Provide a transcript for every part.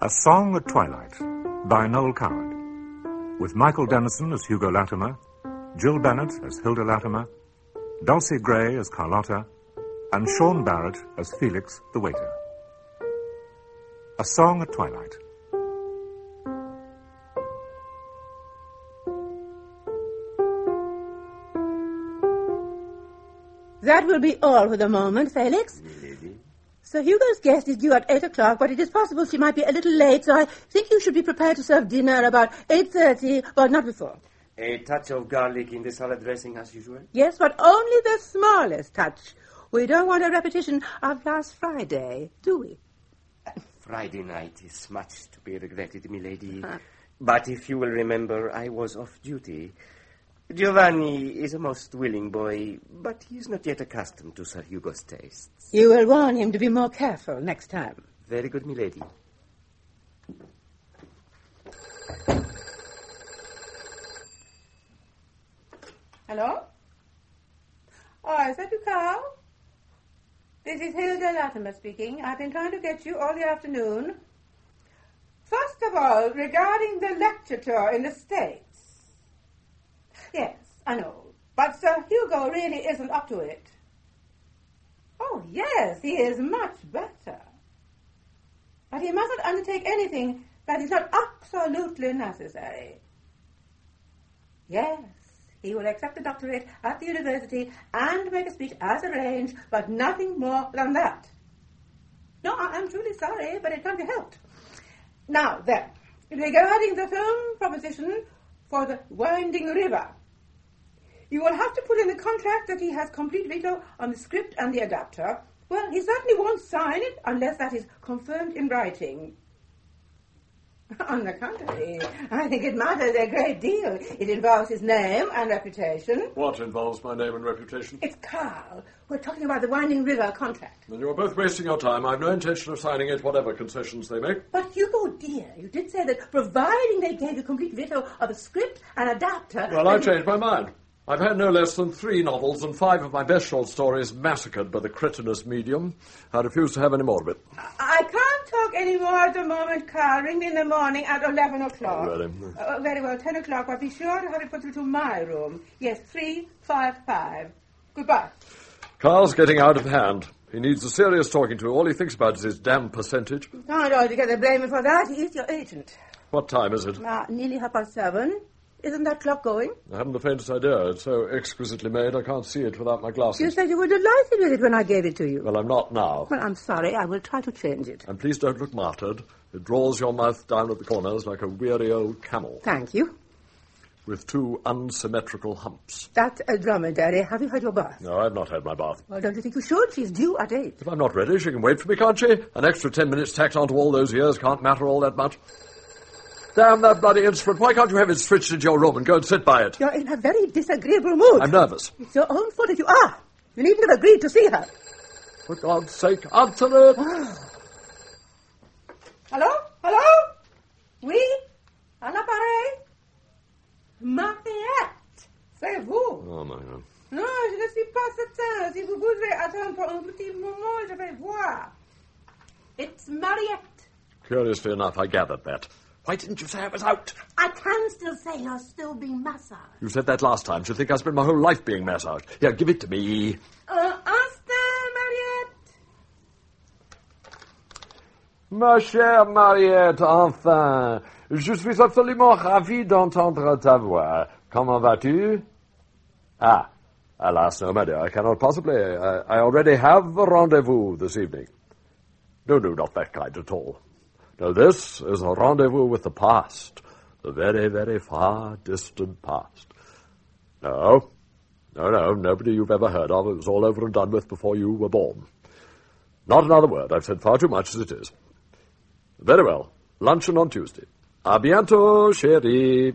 A Song at Twilight by Noel Coward, with Michael Dennison as Hugo Latimer, Jill Bennett as Hilda Latimer, Dulcie Gray as Carlotta, and Sean Barrett as Felix the waiter. A Song at Twilight. That will be all for the moment, Felix. Milady? Sir Hugo's guest is due at 8 o'clock, but it is possible she might be a little late, so I think you should be prepared to serve dinner about 8:30, but not before. A touch of garlic in the salad dressing as usual? Yes, but only the smallest touch. We don't want a repetition of last Friday, do we? Friday night is much to be regretted, milady. But if you will remember, I was off duty. Giovanni is a most willing boy, but he is not yet accustomed to Sir Hugo's tastes. You will warn him to be more careful next time. Very good, milady. Hello? Oh, is that you, Carl? This is Hilda Latimer speaking. I've been trying to get you all the afternoon. First of all, regarding the lecture tour in the States. Yes, I know. But Sir Hugo really isn't up to it. Oh, yes, he is much better. But he mustn't undertake anything that is not absolutely necessary. Yes, he will accept the doctorate at the university and make a speech as arranged, but nothing more than that. No, I am truly sorry, but it can't be helped. Now, then, regarding the film proposition for the Winding River, you will have to put in the contract that he has complete veto on the script and the adapter. Well, he certainly won't sign it unless that is confirmed in writing. On the contrary, I think it matters a great deal. It involves his name and reputation. What involves my name and reputation? It's Carl. We're talking about the Winding River contract. Then you're both wasting your time. I've no intention of signing it, whatever concessions they make. But Hugo, dear, you did say that providing they gave you complete veto of the script and adapter... Well, I've changed my mind. I've had no less than 3 novels and 5 of my best short stories massacred by the cretinous medium. I refuse to have any more of it. I can't talk any more at the moment, Carl. Ring me in the morning at 11 o'clock. Really? Very well, 10 o'clock, but be sure to have it put through to my room. Yes, 355. Goodbye. Carl's getting out of hand. He needs a serious talking to. All he thinks about is his damn percentage. Can't altogether blame him for that. He is your agent. What time is it? Nearly 7:30. Isn't that clock going? I haven't the faintest idea. It's so exquisitely made I can't see it without my glasses. You said you were delighted with it when I gave it to you. Well, I'm not now. Well, I'm sorry. I will try to change it. And please don't look martyred. It draws your mouth down at the corners like a weary old camel. Thank you. With 2 unsymmetrical humps. That's a dromedary. Have you had your bath? No, I've not had my bath. Well, don't you think you should? She's due at 8. If I'm not ready, she can wait for me, can't she? An extra 10 minutes tacked onto all those years can't matter all that much. Damn that bloody instrument. Why can't you have it switched into your room and go and sit by it? You're in a very disagreeable mood. I'm nervous. It's your own fault if you are. You needn't have agreed to see her. For God's sake, answer it. Hello? Hello? Oui? À l'appareil? Mariette, c'est vous? Oh, my God. Non, je ne suis pas certain. Si vous pouvez attendre pour un petit moment, je vais voir. It's Mariette. Curiously enough, I gathered that. Why didn't you say I was out? I can still say you're still being massaged. You said that last time. She'll think I spent my whole life being massaged. Here, give it to me. Instant, Mariette. Ma chère Mariette, enfin. Je suis absolument ravi d'entendre ta voix. Comment vas-tu? Ah, alas, no, my dear, I cannot possibly. I already have a rendezvous this evening. No, not that kind at all. No, this is a rendezvous with the past. The very, very far distant past. No, nobody you've ever heard of. It was all over and done with before you were born. Not another word. I've said far too much as it is. Very well. Luncheon on Tuesday. À bientôt, chérie.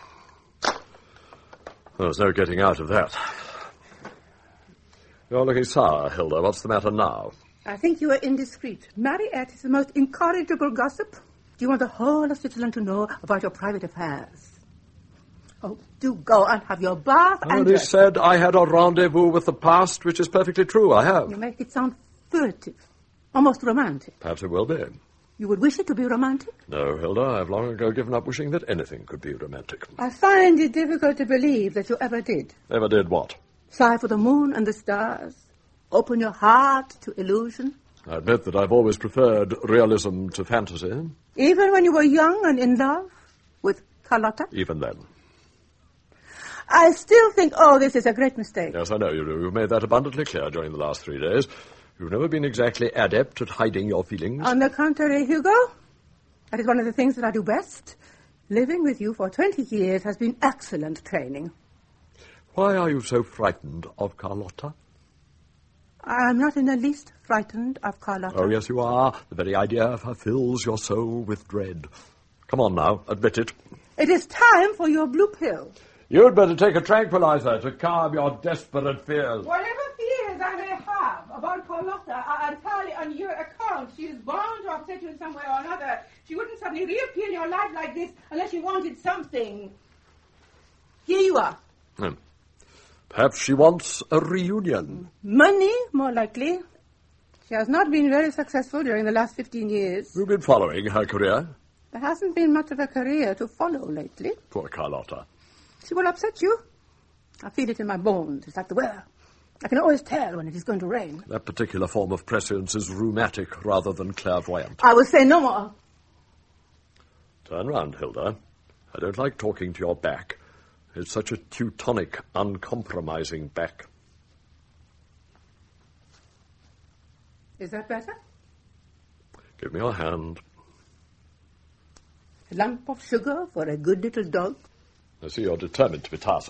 There's no getting out of that. You're looking sour, Hilda. What's the matter now? I think you are indiscreet. Mariette is the most incorrigible gossip. Do you want the whole of Switzerland to know about your private affairs? Oh, do go and have your bath I already said I had a rendezvous with the past, which is perfectly true. I have. You make it sound furtive, almost romantic. Perhaps it will be. You would wish it to be romantic? No, Hilda, I've long ago given up wishing that anything could be romantic. I find it difficult to believe that you ever did. Ever did what? Sigh for the moon and the stars. Open your heart to illusion. I admit that I've always preferred realism to fantasy. Even when you were young and in love with Carlotta? Even then. I still think all this is a great mistake. Yes, I know you do. You've made that abundantly clear during the last 3 days. You've never been exactly adept at hiding your feelings. On the contrary, Hugo, that is one of the things that I do best. Living with you for 20 years has been excellent training. Why are you so frightened of Carlotta? I am not in the least frightened of Carlotta. Oh, yes, you are. The very idea of her fills your soul with dread. Come on now, admit it. It is time for your blue pill. You'd better take a tranquilizer to calm your desperate fears. Whatever fears I may have about Carlotta are entirely on your account. She is bound to upset you in some way or another. She wouldn't suddenly reappear in your life like this unless she wanted something. Here you are. Perhaps she wants a reunion. Money, more likely. She has not been very successful during the last 15 years. You've been following her career? There hasn't been much of a career to follow lately. Poor Carlotta. She will upset you. I feel it in my bones. It's like the weather. I can always tell when it is going to rain. That particular form of prescience is rheumatic rather than clairvoyant. I will say no more. Turn round, Hilda. I don't like talking to your back. It's such a Teutonic, uncompromising back. Is that better? Give me your hand. A lump of sugar for a good little dog? I see you're determined to be tiresome.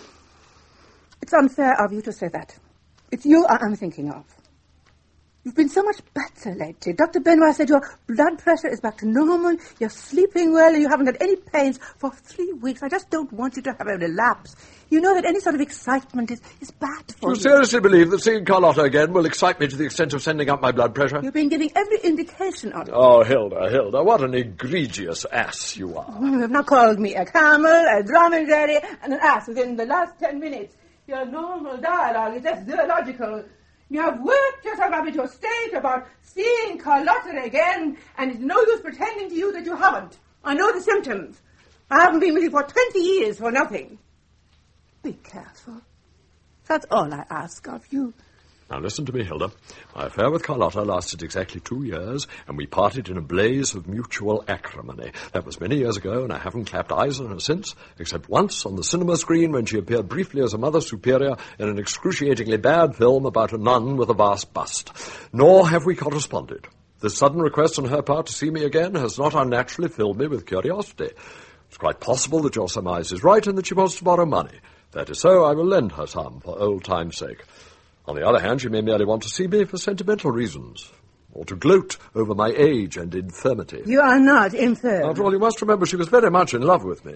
It's unfair of you to say that. It's you I am thinking of. You've been so much better lately. Dr. Benoit said your blood pressure is back to normal, you're sleeping well, and you haven't had any pains for 3 weeks. I just don't want you to have a relapse. You know that any sort of excitement is bad for you. You seriously believe that seeing Carlotta again will excite me to the extent of sending up my blood pressure? You've been giving every indication of it. Oh, Hilda, what an egregious ass you are. You have now called me a camel, a dromedary, and an ass within the last 10 minutes. Your normal dialogue is just zoological. You have worked yourself up into a state about seeing Carlotta again, and it's no use pretending to you that you haven't. I know the symptoms. I haven't been with you for 20 years for nothing. Be careful. That's all I ask of you. Now listen to me, Hilda. My affair with Carlotta lasted exactly 2 years, and we parted in a blaze of mutual acrimony. That was many years ago, and I haven't clapped eyes on her since, except once on the cinema screen when she appeared briefly as a Mother Superior in an excruciatingly bad film about a nun with a vast bust. Nor have we corresponded. This sudden request on her part to see me again has not unnaturally filled me with curiosity. It's quite possible that your surmise is right and that she wants to borrow money. If that is so, I will lend her some for old time's sake. On the other hand, she may merely want to see me for sentimental reasons, or to gloat over my age and infirmity. You are not infirm. After all, you must remember she was very much in love with me.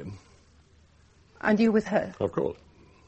And you with her? Of course.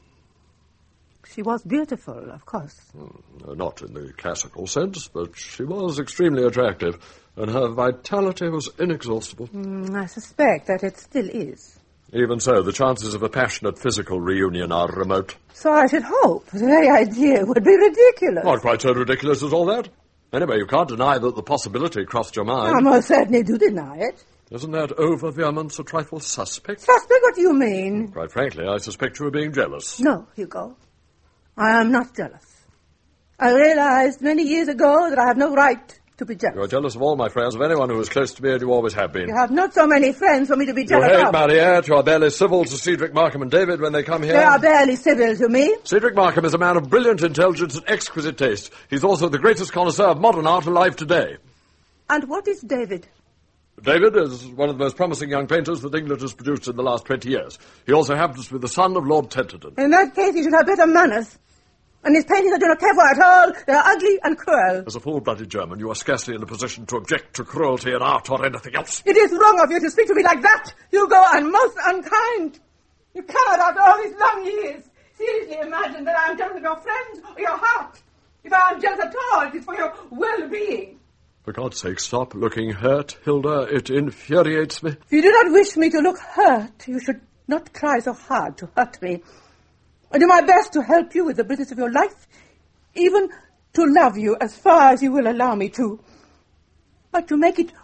She was beautiful, of course. Not in the classical sense, but she was extremely attractive, and her vitality was inexhaustible. I suspect that it still is. Even so, the chances of a passionate physical reunion are remote. So I should hope. The very idea would be ridiculous. Not quite so ridiculous as all that. Anyway, you can't deny that the possibility crossed your mind. I most certainly do deny it. Isn't that over-vehemence a trifle suspect? Suspect? What do you mean? Quite frankly, I suspect you of being jealous. No, Hugo. I am not jealous. I realized many years ago that I have no right to be jealous. You're jealous of all my friends, of anyone who is close to me, and you always have been. You have not so many friends for me to be You jealous hate of. Mariette. You are barely civil to Cedric Markham and David when they come here. They are barely civil to me. Cedric Markham is a man of brilliant intelligence and exquisite taste. He's also the greatest connoisseur of modern art alive today. And what is David? David is one of the most promising young painters that England has produced in the last 20 years. He also happens to be the son of Lord Tenterden. In that case, he should have better manners. And his paintings I do not care for at all. They are ugly and cruel. As a full-blooded German, you are scarcely in a position to object to cruelty in art or anything else. It is wrong of you to speak to me like that, Hugo, and most unkind. You cannot, after all these long years, seriously imagine that I am jealous of your friends or your heart. If I am jealous at all, it is for your well-being. For God's sake, stop looking hurt, Hilda. It infuriates me. If you do not wish me to look hurt, you should not try so hard to hurt me. I do my best to help you with the business of your life, even to love you as far as you will allow me to. But to make it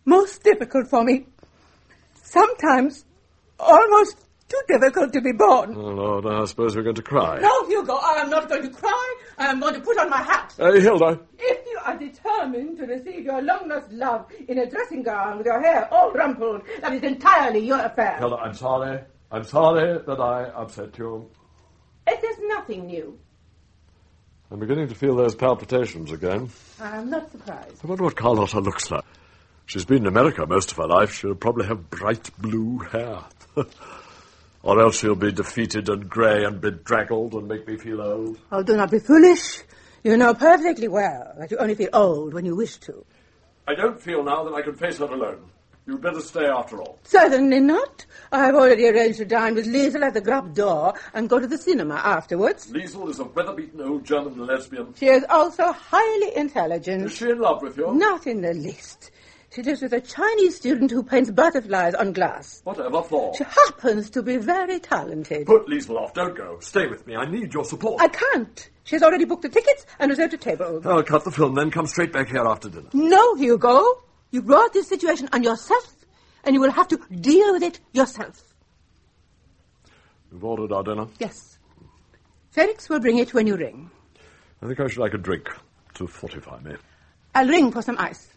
most difficult for me. Sometimes almost too difficult to be born. Oh, Lord, I suppose we're going to cry. No, Hugo, I am not going to cry. I am going to put on my hat. Hey, Hilda. If you are determined to receive your long-lost love in a dressing gown with your hair all rumpled, that is entirely your affair. Hilda, I'm sorry. I'm sorry that I upset you. It is nothing new. I'm beginning to feel those palpitations again. I am not surprised. I wonder what Carlotta looks like. She's been in America most of her life. She'll probably have bright blue hair. Or else she'll be defeated and grey and bedraggled and make me feel old. Oh, do not be foolish. You know perfectly well that you only feel old when you wish to. I don't feel now that I can face her alone. You'd better stay after all. Certainly not. I have already arranged to dine with Liesel at the Grub door and go to the cinema afterwards. Liesel is a weather-beaten old German lesbian. She is also highly intelligent. Is she in love with you? Not in the least. She lives with a Chinese student who paints butterflies on glass. Whatever for? She happens to be very talented. Put Liesel off. Don't go. Stay with me. I need your support. I can't. She has already booked the tickets and reserved a table. I'll cut the film, then come straight back here after dinner. No, Hugo. You brought this situation on yourself, and you will have to deal with it yourself. You've ordered our dinner? Yes. Felix will bring it when you ring. I think I should like a drink to fortify me. I'll ring for some ice.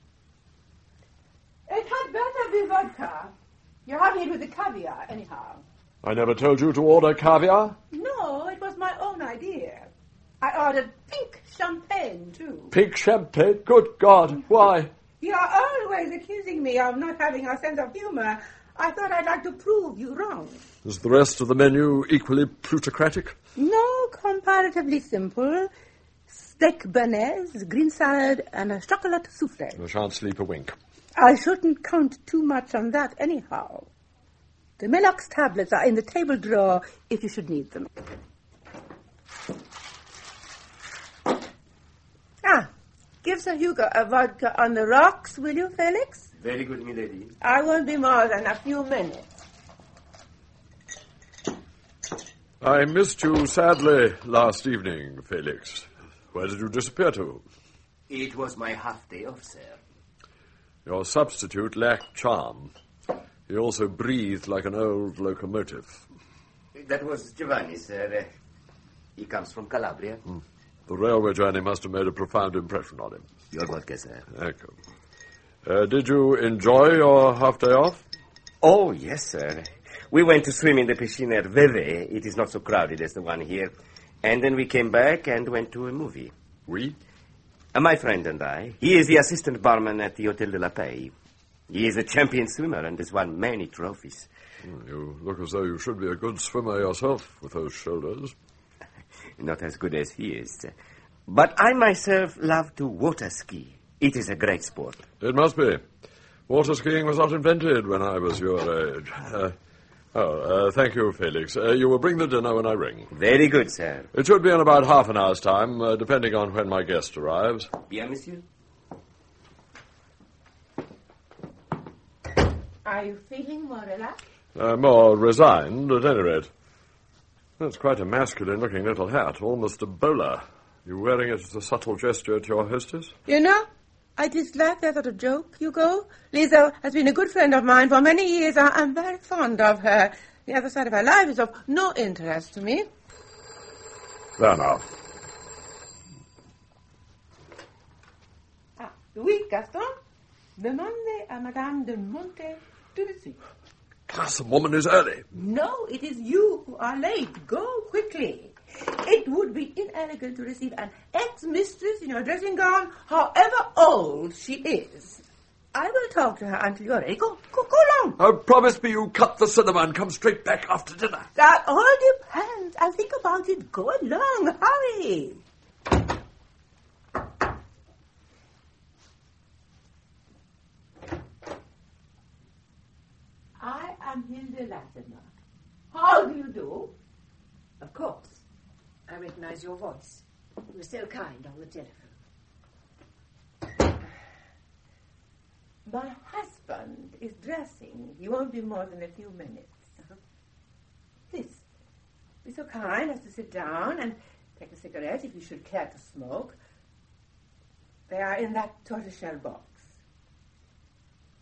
It had better be vodka. You're having it with the caviar, anyhow. I never told you to order caviar. No, it was my own idea. I ordered pink champagne, too. Pink champagne? Good God, why? You are always accusing me of not having a sense of humor. I thought I'd like to prove you wrong. Is the rest of the menu equally plutocratic? No, comparatively simple. Steak béarnaise, green salad, and a chocolate souffle. I shan't sleep a wink. I shouldn't count too much on that anyhow. The Melox tablets are in the table drawer if you should need them. Give Sir Hugo a vodka on the rocks, will you, Felix? Very good, milady. I won't be more than a few minutes. I missed you sadly last evening, Felix. Where did you disappear to? It was my half-day off, sir. Your substitute lacked charm. He also breathed like an old locomotive. That was Giovanni, sir. He comes from Calabria. The railway journey must have made a profound impression on him. Your vodka, sir. Thank you. Did you enjoy your half-day off? Oh, yes, sir. We went to swim in the piscine at Vevey. It is not so crowded as the one here. And then we came back and went to a movie. We? My friend and I. He is the assistant barman at the Hotel de la Paix. He is a champion swimmer and has won many trophies. You look as though you should be a good swimmer yourself with those shoulders. Not as good as he is. But I myself love to water ski. It is a great sport. It must be. Water skiing was not invented when I was your age. Thank you, Felix. You will bring the dinner when I ring. Very good, sir. It should be in about half an hour's time, depending on when my guest arrives. Bien, monsieur. Are you feeling more relaxed? More resigned, at any rate. That's quite a masculine-looking little hat, almost a bowler. You wearing it as a subtle gesture to your hostess? You know, I dislike that sort of joke, Hugo. Liesel has been a good friend of mine for many years. I'm very fond of her. The other side of her life is of no interest to me. There now. Oui, Gaston. Demandez à Madame de Monte tout de suite. Plus, the woman is early. No, it is you who are late. Go quickly. It would be inelegant to receive an ex-mistress in your dressing gown, however old she is. I will talk to her until you're ready. Go along. Oh, promise me you cut the cinema and come straight back after dinner. That all depends. I'll think about it. Go along. Hurry. I am Hilde Latimer. How do you do? Of course. I recognize your voice. You were so kind on the telephone. My husband is dressing. He won't be more than a few minutes. Please, be so kind as to sit down and take a cigarette if you should care to smoke. They are in that tortoiseshell box.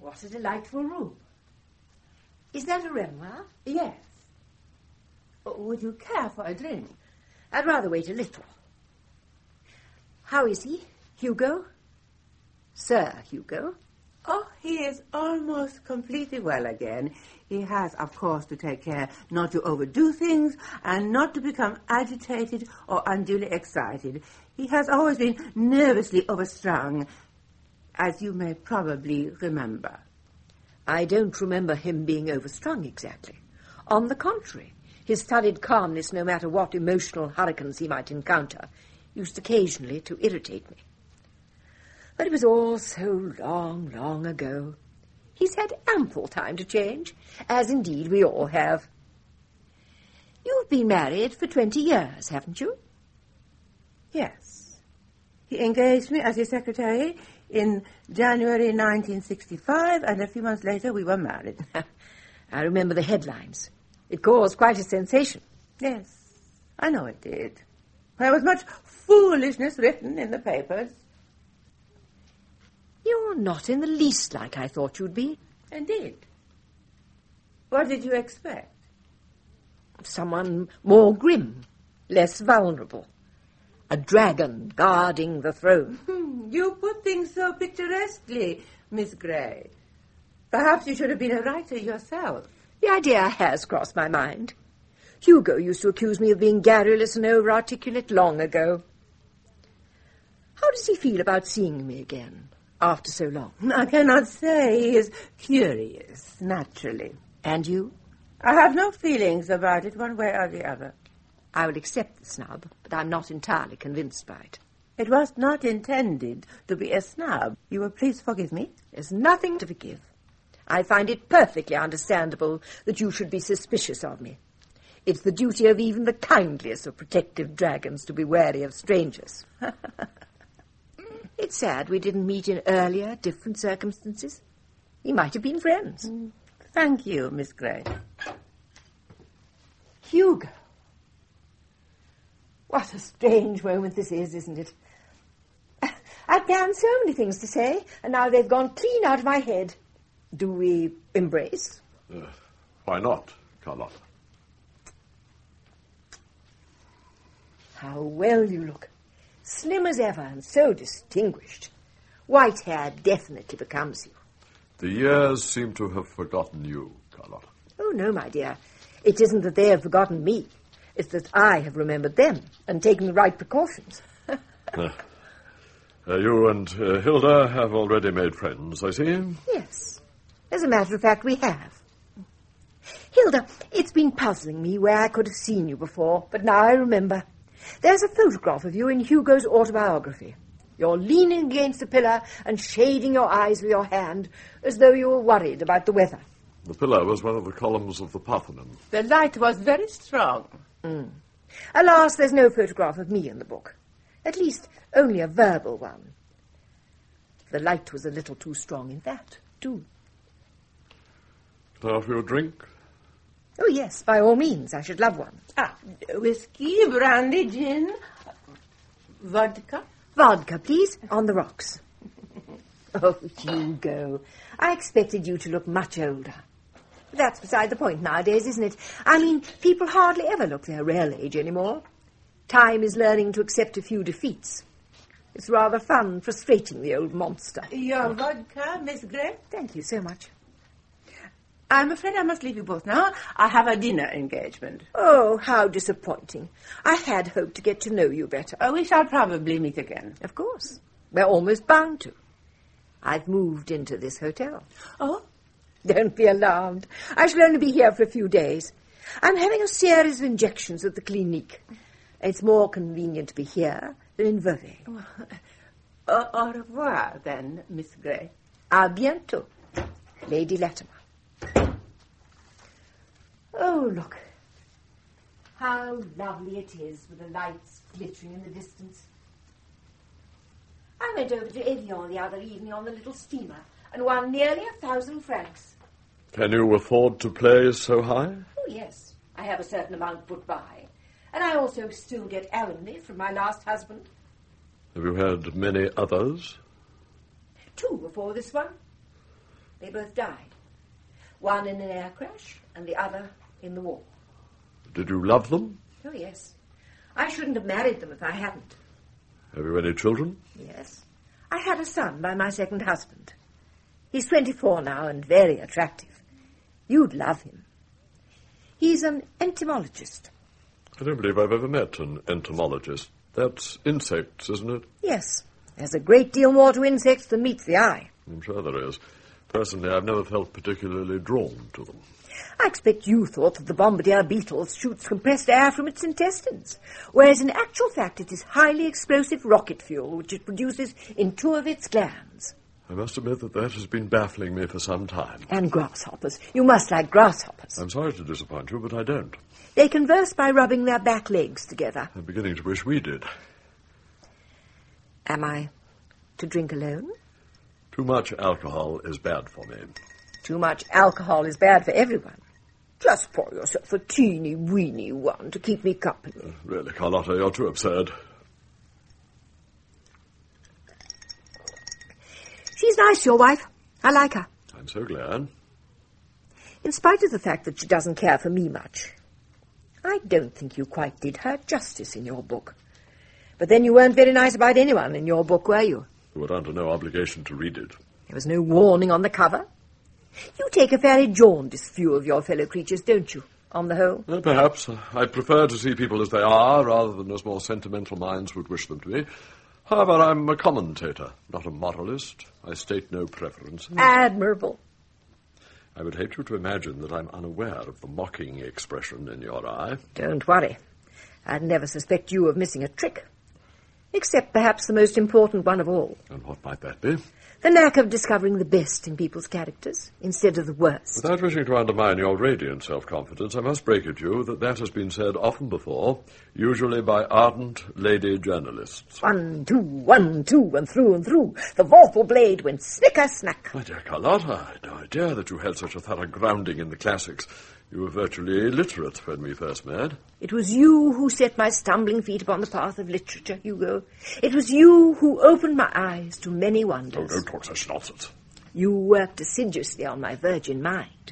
What a delightful room. Is that a Renoir? Yes. Would you care for a drink? I'd rather wait a little. How is he, Hugo? Sir Hugo? Oh, he is almost completely well again. He has, of course, to take care not to overdo things and not to become agitated or unduly excited. He has always been nervously overstrung, as you may probably remember. I don't remember him being overstrung exactly. On the contrary, his studied calmness, no matter what emotional hurricanes he might encounter, used occasionally to irritate me. But it was all so long, long ago. He's had ample time to change, as indeed we all have. You've been married for 20 years, haven't you? Yes. He engaged me as his secretary in January 1965, and a few months later we were married. I remember the headlines. It caused quite a sensation. Yes, I know it did. There was much foolishness written in the papers. You're not in the least like I thought you'd be. Indeed. What did you expect? Someone more grim, less vulnerable. A dragon guarding the throne. You put things so picturesquely, Miss Grey. Perhaps you should have been a writer yourself. The idea has crossed my mind. Hugo used to accuse me of being garrulous and over-articulate long ago. How does he feel about seeing me again, after so long? I cannot say. He is curious, naturally. And you? I have no feelings about it one way or the other. I will accept the snub, but I'm not entirely convinced by it. It was not intended to be a snub. You will please forgive me? There's nothing to forgive. I find it perfectly understandable that you should be suspicious of me. It's the duty of even the kindliest of protective dragons to be wary of strangers. It's sad we didn't meet in earlier, different circumstances. We might have been friends. Thank you, Miss Grey. Hugo. What a strange moment this is, isn't it? I'd planned so many things to say, and now they've gone clean out of my head. Do we embrace? Why not, Carlotta? How well you look. Slim as ever and so distinguished. White hair definitely becomes you. The years seem to have forgotten you, Carlotta. Oh, no, my dear. It isn't that they have forgotten me. It's that I have remembered them and taken the right precautions. You and Hilda have already made friends, I see. Yes. As a matter of fact, we have. Hilda, it's been puzzling me where I could have seen you before, but now I remember. There's a photograph of you in Hugo's autobiography. You're leaning against a pillar and shading your eyes with your hand, as though you were worried about the weather. The pillar was one of the columns of the Parthenon. The light was very strong. Alas, there's no photograph of me in the book. At least, only a verbal one. The light was a little too strong in that, too. Can I offer you a drink? Oh, yes, by all means. I should love one. Whiskey, brandy, gin, vodka? Vodka, please, on the rocks. Oh, Hugo, I expected you to look much older. That's beside the point nowadays, isn't it? I mean, people hardly ever look their real age anymore. Time is learning to accept a few defeats. It's rather fun frustrating the old monster. Your vodka, Miss Grey? Thank you so much. I'm afraid I must leave you both now. I have a dinner engagement. Oh, how disappointing. I had hoped to get to know you better. We shall probably meet again. Of course. We're almost bound to. I've moved into this hotel. Oh? Don't be alarmed. I shall only be here for a few days. I'm having a series of injections at the clinique. It's more convenient to be here than in Vevey. Au revoir, then, Miss Grey. À bientôt, Lady Latimer. Oh, look. How lovely it is with the lights glittering in the distance. I went over to Evian the other evening on the little steamer and won nearly 1,000 francs. Can you afford to play so high? Oh, yes. I have a certain amount put by. And I also still get alimony from my last husband. Have you had many others? 2 before this one. They both died. One in an air crash and the other in the war. Did you love them? Oh, yes. I shouldn't have married them if I hadn't. Have you any children? Yes. I had a son by my second husband. He's 24 now and very attractive. You'd love him. He's an entomologist. I don't believe I've ever met an entomologist. That's insects, isn't it? Yes. There's a great deal more to insects than meets the eye. I'm sure there is. Personally, I've never felt particularly drawn to them. I expect you thought that the bombardier beetle shoots compressed air from its intestines, whereas in actual fact it is highly explosive rocket fuel which it produces in 2 of its glands. I must admit that has been baffling me for some time. And grasshoppers. You must like grasshoppers. I'm sorry to disappoint you, but I don't. They converse by rubbing their back legs together. I'm beginning to wish we did. Am I to drink alone? Too much alcohol is bad for me. Too much alcohol is bad for everyone. Just pour yourself a teeny-weeny one to keep me company. Really, Carlotta, you're too absurd. She's nice, your wife. I like her. I'm so glad. In spite of the fact that she doesn't care for me much. I don't think you quite did her justice in your book. But then you weren't very nice about anyone in your book, were you? You were under no obligation to read it. There was no warning on the cover. You take a fairly jaundiced view of your fellow creatures, don't you, on the whole? Well, perhaps. I prefer to see people as they are, rather than as more sentimental minds would wish them to be. However, I'm a commentator, not a moralist. I state no preference. Admirable. I would hate you to imagine that I'm unaware of the mocking expression in your eye. Don't worry. I'd never suspect you of missing a trick. Except perhaps the most important one of all. And what might that be? The knack of discovering the best in people's characters, instead of the worst. Without wishing to undermine your radiant self-confidence, I must break it to you that has been said often before, usually by ardent lady journalists. 1, 2, 1, 2, and through. The vorpal blade went snicker-snack. My dear Carlotta, I had no idea that you had such a thorough grounding in the classics. You were virtually illiterate when we first met. It was you who set my stumbling feet upon the path of literature, Hugo. It was you who opened my eyes to many wonders. Oh, don't talk such nonsense. You worked assiduously on my virgin mind.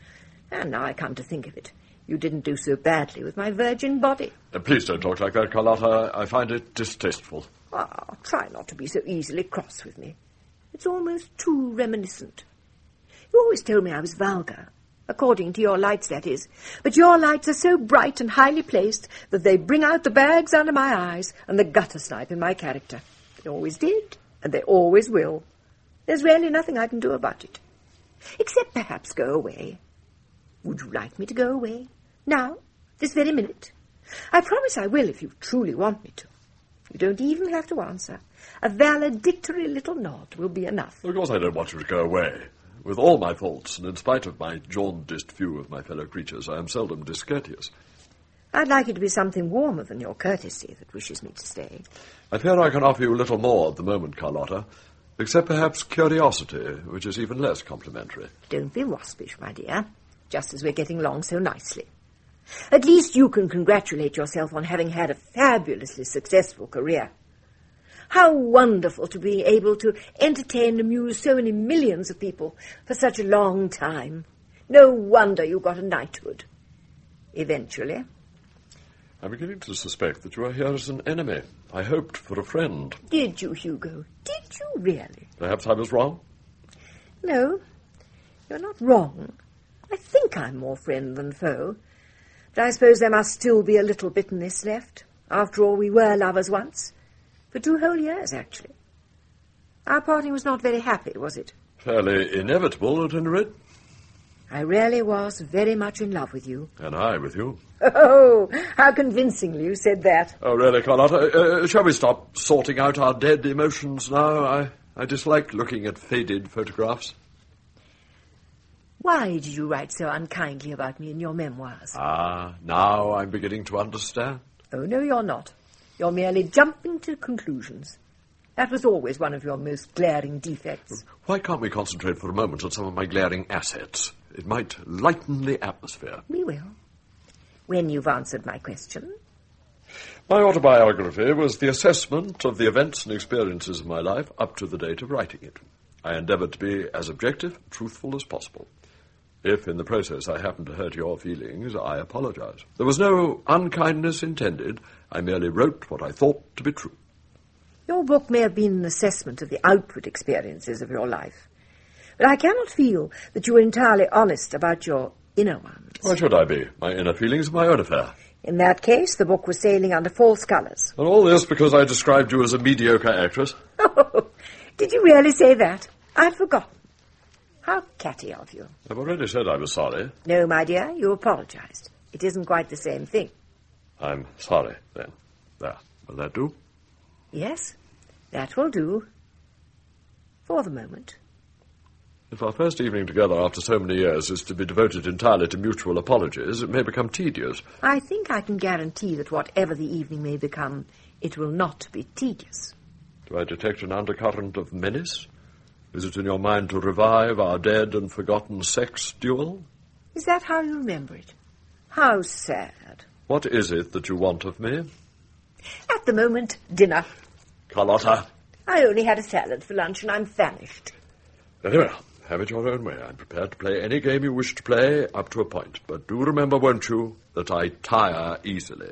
And now I come to think of it, you didn't do so badly with my virgin body. Please don't talk like that, Carlotta. I find it distasteful. Ah, try not to be so easily cross with me. It's almost too reminiscent. You always told me I was vulgar. According to your lights, that is. But your lights are so bright and highly placed that they bring out the bags under my eyes and the gutter snipe in my character. They always did, and they always will. There's really nothing I can do about it. Except perhaps go away. Would you like me to go away? Now? This very minute? I promise I will if you truly want me to. You don't even have to answer. A valedictory little nod will be enough. Of course I don't want you to go away. With all my faults, and in spite of my jaundiced view of my fellow creatures, I am seldom discourteous. I'd like it to be something warmer than your courtesy that wishes me to stay. I fear I can offer you little more at the moment, Carlotta, except perhaps curiosity, which is even less complimentary. Don't be waspish, my dear, just as we're getting along so nicely. At least you can congratulate yourself on having had a fabulously successful career. How wonderful to be able to entertain and amuse so many millions of people for such a long time. No wonder you got a knighthood. Eventually. I'm beginning to suspect that you are here as an enemy. I hoped for a friend. Did you, Hugo? Did you really? Perhaps I was wrong? No, you're not wrong. I think I'm more friend than foe. But I suppose there must still be a little bitterness left. After all, we were lovers once. For 2 whole years, actually. Our parting was not very happy, was it? Fairly inevitable, at any rate. I really was very much in love with you. And I with you. Oh, how convincingly you said that. Oh, really, Carlotta? Shall we stop sorting out our dead emotions now? I dislike looking at faded photographs. Why did you write so unkindly about me in your memoirs? Ah, now I'm beginning to understand. Oh, no, you're not. You're merely jumping to conclusions. That was always one of your most glaring defects. Why can't we concentrate for a moment on some of my glaring assets? It might lighten the atmosphere. We will. When you've answered my question. My autobiography was the assessment of the events and experiences of my life up to the date of writing it. I endeavoured to be as objective and truthful as possible. If, in the process, I happened to hurt your feelings, I apologize. There was no unkindness intended. I merely wrote what I thought to be true. Your book may have been an assessment of the outward experiences of your life, but I cannot feel that you were entirely honest about your inner ones. Why should I be? My inner feelings are my own affair. In that case, the book was sailing under false colours. And all this because I described you as a mediocre actress? Oh, did you really say that? I'd forgotten. How catty of you. I've already said I was sorry. No, my dear, you apologised. It isn't quite the same thing. I'm sorry, then. There. Will that do? Yes, that will do. For the moment. If our first evening together after so many years is to be devoted entirely to mutual apologies, it may become tedious. I think I can guarantee that whatever the evening may become, it will not be tedious. Do I detect an undercurrent of menace? Is it in your mind to revive our dead and forgotten sex duel? Is that how you remember it? How sad. What is it that you want of me? At the moment, dinner. Carlotta. I only had a salad for lunch and I'm famished. Very well. Have it your own way. I'm prepared to play any game you wish to play up to a point. But do remember, won't you, that I tire easily.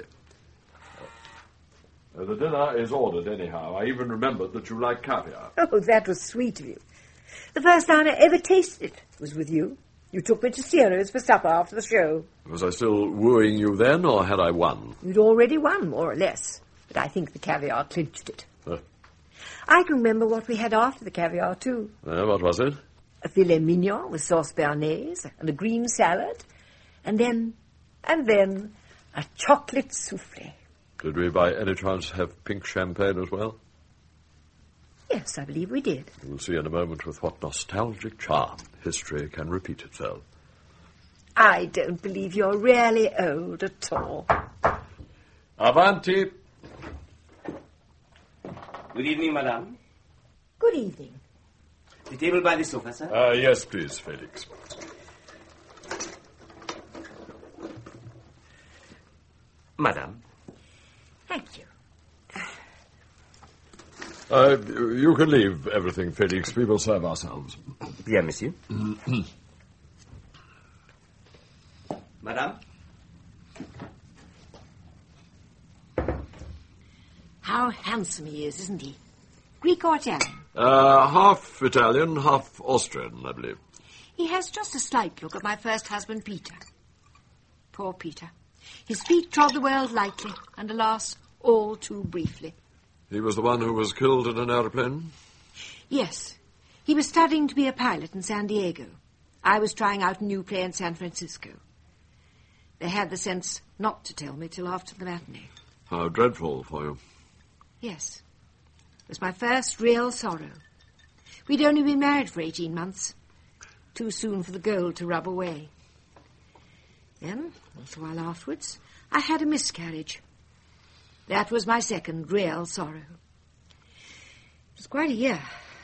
The dinner is ordered anyhow. I even remembered that you like caviar. Oh, that was sweet of you. The first time I ever tasted it was with you. You took me to Ciro's for supper after the show. Was I still wooing you then, or had I won? You'd already won, more or less. But I think the caviar clinched it. I can remember what we had after the caviar, too. What was it? A filet mignon with sauce béarnaise and a green salad. And then a chocolate soufflé. Did we by any chance have pink champagne as well? Yes, I believe we did. You will see in a moment with what nostalgic charm history can repeat itself. I don't believe you're really old at all. Avanti! Good evening, madame. Good evening. The table by the sofa, sir? Yes, please, Felix. Madame. Thank you. You can leave everything, Felix. We will serve ourselves. Bien, monsieur. Madame? How handsome he is, isn't he? Greek or Italian? Half Italian, half Austrian, I believe. He has just a slight look of my first husband, Peter. Poor Peter. His feet trod the world lightly, and alas, all too briefly. He was the one who was killed in an aeroplane? Yes. He was studying to be a pilot in San Diego. I was trying out a new play in San Francisco. They had the sense not to tell me till after the matinee. How dreadful for you. Yes. It was my first real sorrow. We'd only been married for 18 months. Too soon for the gold to rub away. Then, a little while afterwards, I had a miscarriage. That was my second real sorrow. It was quite a year.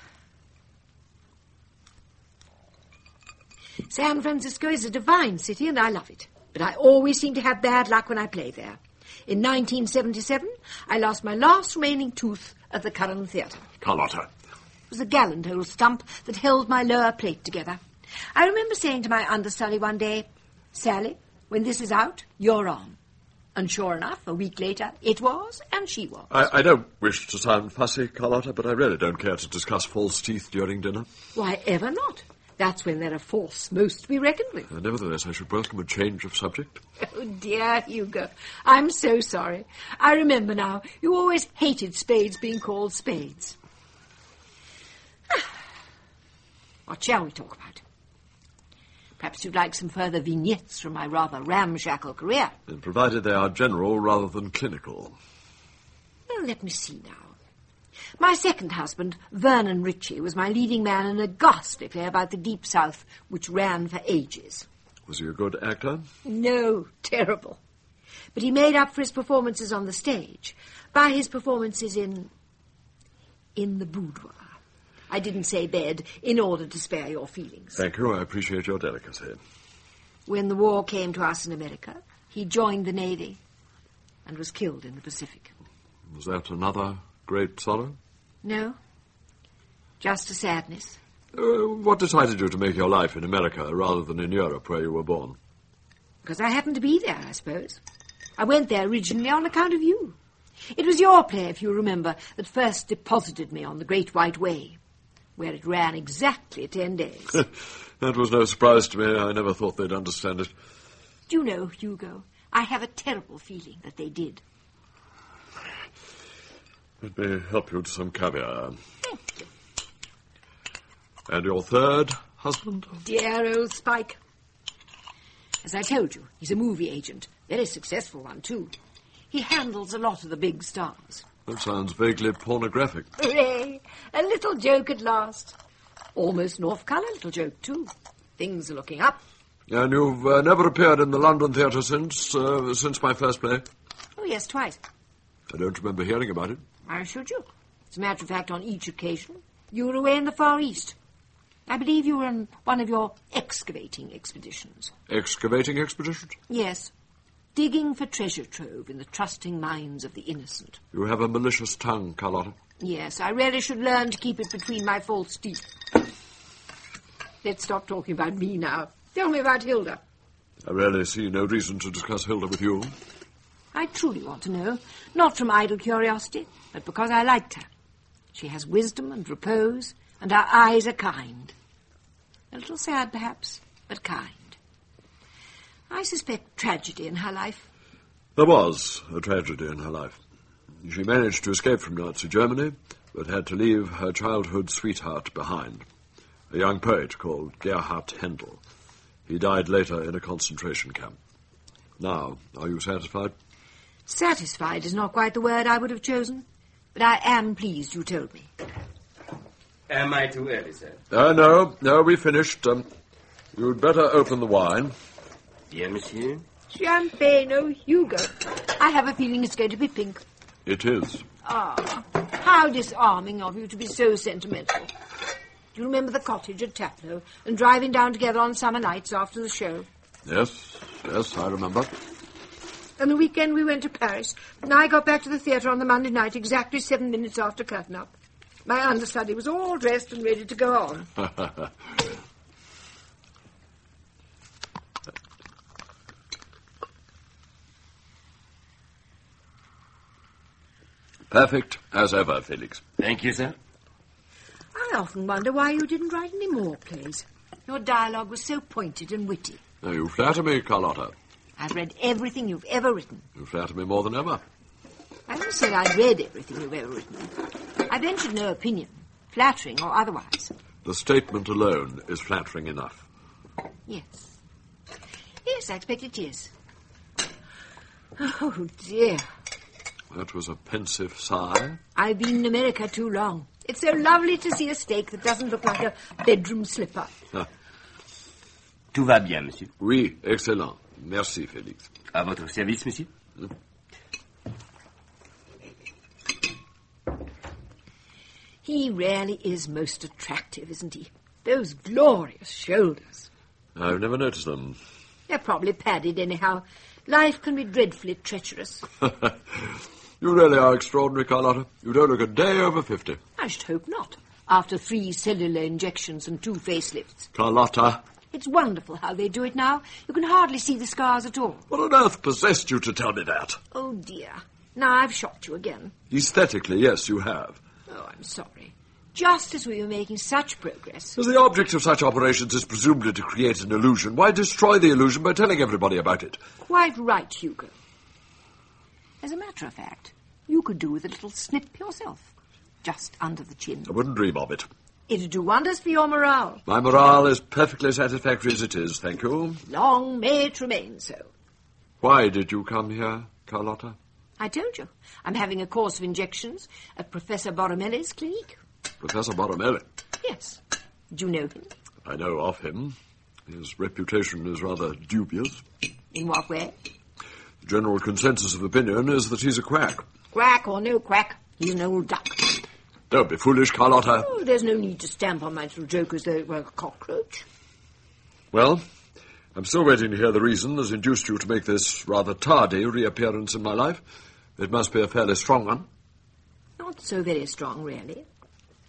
San Francisco is a divine city, and I love it. But I always seem to have bad luck when I play there. In 1977, I lost my last remaining tooth at the Curran Theatre. Carlotta. It was a gallant old stump that held my lower plate together. I remember saying to my understudy one day, "Sally, when this is out, you're on." And sure enough, a week later, it was, and she was. I don't wish to sound fussy, Carlotta, but I really don't care to discuss false teeth during dinner. Why, ever not. That's when there are false most to be reckoned with. Nevertheless, I should welcome a change of subject. Oh, dear Hugo, I'm so sorry. I remember now, you always hated spades being called spades. What shall we talk about? Perhaps you'd like some further vignettes from my rather ramshackle career. And provided they are general rather than clinical. Well, let me see now. My second husband, Vernon Ritchie, was my leading man in a ghastly play about the Deep South, which ran for ages. Was he a good actor? No, terrible. But he made up for his performances on the stage by his performances in the boudoir. I didn't say bed in order to spare your feelings. Thank you. I appreciate your delicacy. When the war came to us in America, he joined the Navy and was killed in the Pacific. Was that another great sorrow? No, just a sadness. What decided you to make your life in America rather than in Europe, where you were born? Because I happened to be there, I suppose. I went there originally on account of you. It was your play, if you remember, that first deposited me on the Great White Way, where it ran exactly 10 days. That was no surprise to me. I never thought they'd understand it. Do you know, Hugo, I have a terrible feeling that they did. Let me help you to some caviar. And your third husband? Dear old Spike. As I told you, he's a movie agent. Very successful one, too. He handles a lot of the big stars. That sounds vaguely pornographic. Hooray! A little joke at last. Almost North Colour little joke, too. Things are looking up. And you've never appeared in the London theatre since my first play? Oh, yes, twice. I don't remember hearing about it. Why should you? As a matter of fact, on each occasion, you were away in the Far East. I believe you were on one of your excavating expeditions. Excavating expeditions? Yes. Digging for treasure trove in the trusting minds of the innocent. You have a malicious tongue, Carlotta. Yes, I really should learn to keep it between my false teeth. Let's stop talking about me now. Tell me about Hilda. I really see no reason to discuss Hilda with you. I truly want to know, not from idle curiosity, but because I liked her. She has wisdom and repose, and her eyes are kind. A little sad, perhaps, but kind. I suspect tragedy in her life. There was a tragedy in her life. She managed to escape from Nazi Germany, but had to leave her childhood sweetheart behind, a young poet called Gerhard Händel. He died later in a concentration camp. Now, are you satisfied? Satisfied is not quite the word I would have chosen, but I am pleased you told me. Am I too early, sir? No, we finished. You'd better open the wine. Bien, monsieur. Champagne, oh, Hugo. I have a feeling it's going to be pink. It is. Ah, how disarming of you to be so sentimental. Do you remember the cottage at Taplow and driving down together on summer nights after the show? Yes, I remember. And the weekend we went to Paris, and I got back to the theatre on the Monday night exactly 7 minutes after curtain up. My understudy was all dressed and ready to go on. Perfect as ever, Felix. Thank you, sir. I often wonder why you didn't write any more plays. Your dialogue was so pointed and witty. Now, you flatter me, Carlotta. I've read everything you've ever written. You flatter me more than ever. I never said I'd read everything you've ever written. I ventured no opinion, flattering or otherwise. The statement alone is flattering enough. Yes. Yes, I expect it is. Oh, dear. That was a pensive sigh. I've been in America too long. It's so lovely to see a steak that doesn't look like a bedroom slipper. Tout va bien, monsieur. Oui, excellent. Merci, Félix. À votre service, monsieur. He really is most attractive, isn't he? Those glorious shoulders. I've never noticed them. They're probably padded anyhow. Life can be dreadfully treacherous. You really are extraordinary, Carlotta. You don't look a day over 50. I should hope not. After 3 cellular injections and 2 facelifts. Carlotta. It's wonderful how they do it now. You can hardly see the scars at all. What on earth possessed you to tell me that? Oh, dear. Now I've shocked you again. Aesthetically, yes, you have. Oh, I'm sorry. Just as we were making such progress. As the object of such operations is presumably to create an illusion, why destroy the illusion by telling everybody about it? Quite right, Hugo. As a matter of fact, you could do with a little snip yourself, just under the chin. I wouldn't dream of it. It'd do wonders for your morale. My morale is perfectly satisfactory as it is, thank you. Long may it remain so. Why did you come here, Carlotta? I told you. I'm having a course of injections at Professor Boromelli's clinic. Professor Boromelli? Yes. Do you know him? I know of him. His reputation is rather dubious. In what way? The general consensus of opinion is that he's a quack. Quack or no quack, he's an old duck. Don't be foolish, Carlotta. Oh, there's no need to stamp on my little joke as though it were a cockroach. Well, I'm still waiting to hear the reason that's induced you to make this rather tardy reappearance in my life. It must be a fairly strong one. Not so very strong, really.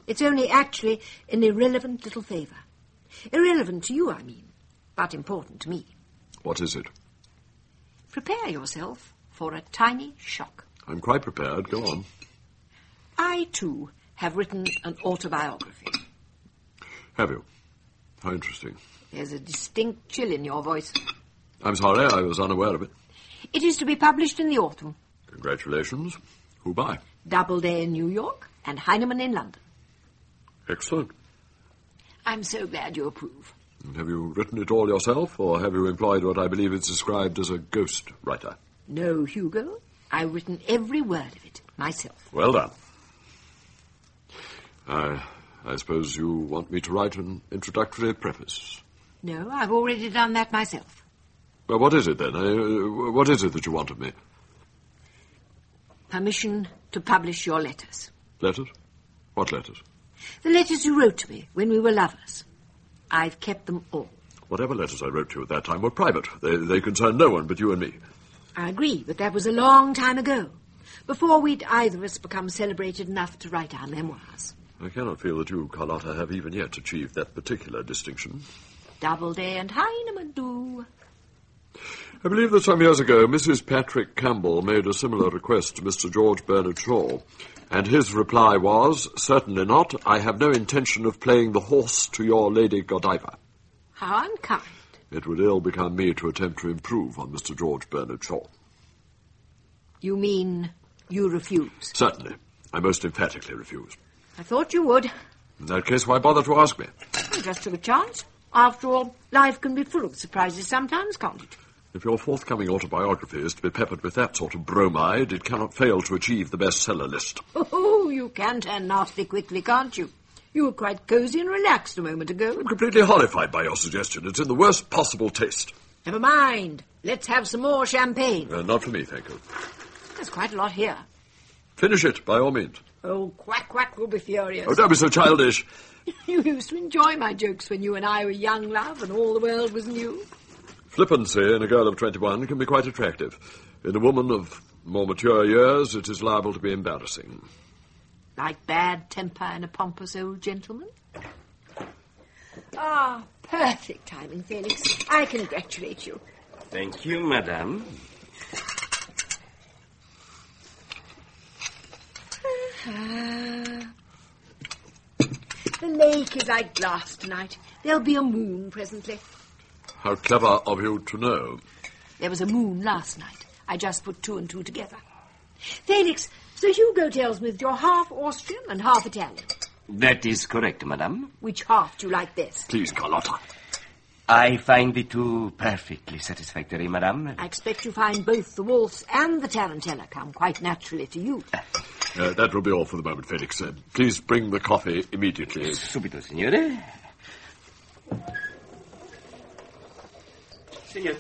It's only actually an irrelevant little favour. Irrelevant to you, I mean, but important to me. What is it? Prepare yourself for a tiny shock. I'm quite prepared. Go on. I, too, have written an autobiography. Have you? How interesting. There's a distinct chill in your voice. I'm sorry, I was unaware of it. It is to be published in the autumn. Congratulations. Who by? Doubleday in New York and Heinemann in London. Excellent. I'm so glad you approve. And have you written it all yourself, or have you employed what I believe is described as a ghost writer? No, Hugo. I've written every word of it myself. Well done. I suppose you want me to write an introductory preface. No, I've already done that myself. Well, what is it, then? What is it that you want of me? Permission to publish your letters. Letters? What letters? The letters you wrote to me when we were lovers. I've kept them all. Whatever letters I wrote to you at that time were private. They concern no one but you and me. I agree, but that was a long time ago, before we'd either of us become celebrated enough to write our memoirs. I cannot feel that you, Carlotta, have even yet achieved that particular distinction. Doubleday and Heinemann do. I believe that some years ago, Mrs. Patrick Campbell made a similar request to Mr. George Bernard Shaw, and his reply was, "Certainly not. I have no intention of playing the horse to your Lady Godiva." How unkind. It would ill become me to attempt to improve on Mr. George Bernard Shaw. You mean you refuse? Certainly. I most emphatically refuse. I thought you would. In that case, why bother to ask me? I just took a chance. After all, life can be full of surprises sometimes, can't it? If your forthcoming autobiography is to be peppered with that sort of bromide, it cannot fail to achieve the bestseller list. Oh, you can turn nasty quickly, can't you? You were quite cosy and relaxed a moment ago. I'm completely horrified by your suggestion. It's in the worst possible taste. Never mind. Let's have some more champagne. Not for me, thank you. There's quite a lot here. Finish it, by all means. Oh, Quack Quack will be furious. Oh, don't be so childish. You used to enjoy my jokes when you and I were young, love, and all the world was new. Flippancy in a girl of 21 can be quite attractive. In a woman of more mature years, it is liable to be embarrassing. Like bad temper in a pompous old gentleman? Ah, perfect timing, Felix. I congratulate you. Thank you, madame. The lake is like glass tonight. There'll be a moon presently. How clever of you to know. There was a moon last night. I just put two and two together. Felix, Sir Hugo tells me that you're half Austrian and half Italian. That is correct, madame. Which half do you like best? Please, Carlotta. I find the two perfectly satisfactory, madame. I expect you find both the waltz and the tarantella come quite naturally to you. That will be all for the moment, Felix. Please bring the coffee immediately. Subito, signore. Signor.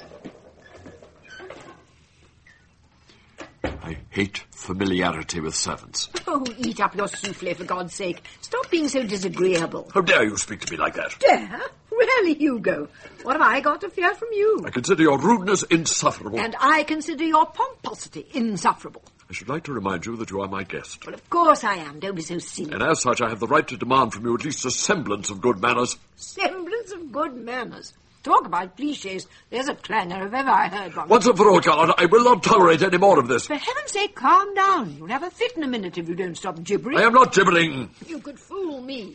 I hate familiarity with servants. Oh, eat up your souffle, for God's sake. Stop being so disagreeable. How dare you speak to me like that? Dare? Really, Hugo? What have I got to fear from you? I consider your rudeness insufferable. And I consider your pomposity insufferable. I should like to remind you that you are my guest. Well, of course I am. Don't be so silly. And as such, I have the right to demand from you at least a semblance of good manners. Semblance of good manners? Talk about clichés. There's a clanger if ever I heard one. Once and for all, Carlotta, I will not tolerate any more of this. For heaven's sake, calm down. You'll have a fit in a minute if you don't stop gibbering. I am not gibbering. You could fool me.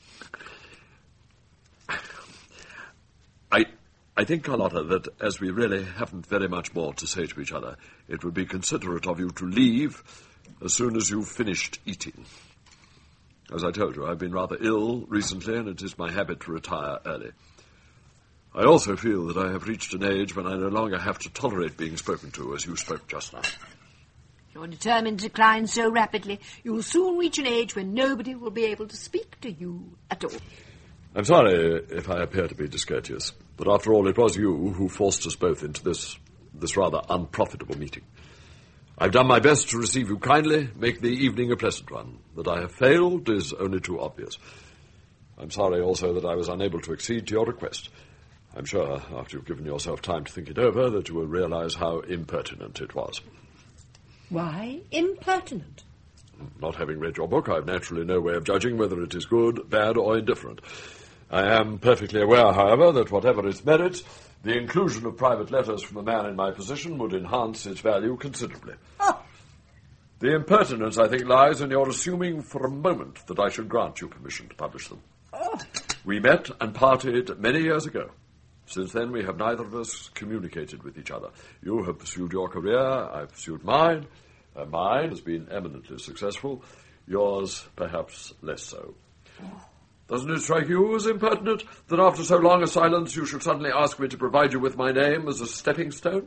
I think, Carlotta, that as we really haven't very much more to say to each other, it would be considerate of you to leave as soon as you've finished eating. As I told you, I've been rather ill recently, and it is my habit to retire early. I also feel that I have reached an age when I no longer have to tolerate being spoken to as you spoke just now. You're determined to decline so rapidly, you will soon reach an age when nobody will be able to speak to you at all. I'm sorry if I appear to be discourteous, but after all, it was you who forced us both into this rather unprofitable meeting. I've done my best to receive you kindly, make the evening a pleasant one. That I have failed is only too obvious. I'm sorry also that I was unable to accede to your request. I'm sure, after you've given yourself time to think it over, that you will realize how impertinent it was. Why impertinent? Not having read your book, I've naturally no way of judging whether it is good, bad, or indifferent. I am perfectly aware, however, that whatever its merits, the inclusion of private letters from a man in my position would enhance its value considerably. Oh. The impertinence, I think, lies in your assuming for a moment that I should grant you permission to publish them. Oh. We met and parted many years ago. Since then, we have neither of us communicated with each other. You have pursued your career, I've pursued mine. Mine has been eminently successful. Yours, perhaps, less so. Doesn't it strike you as impertinent that after so long a silence you should suddenly ask me to provide you with my name as a stepping stone?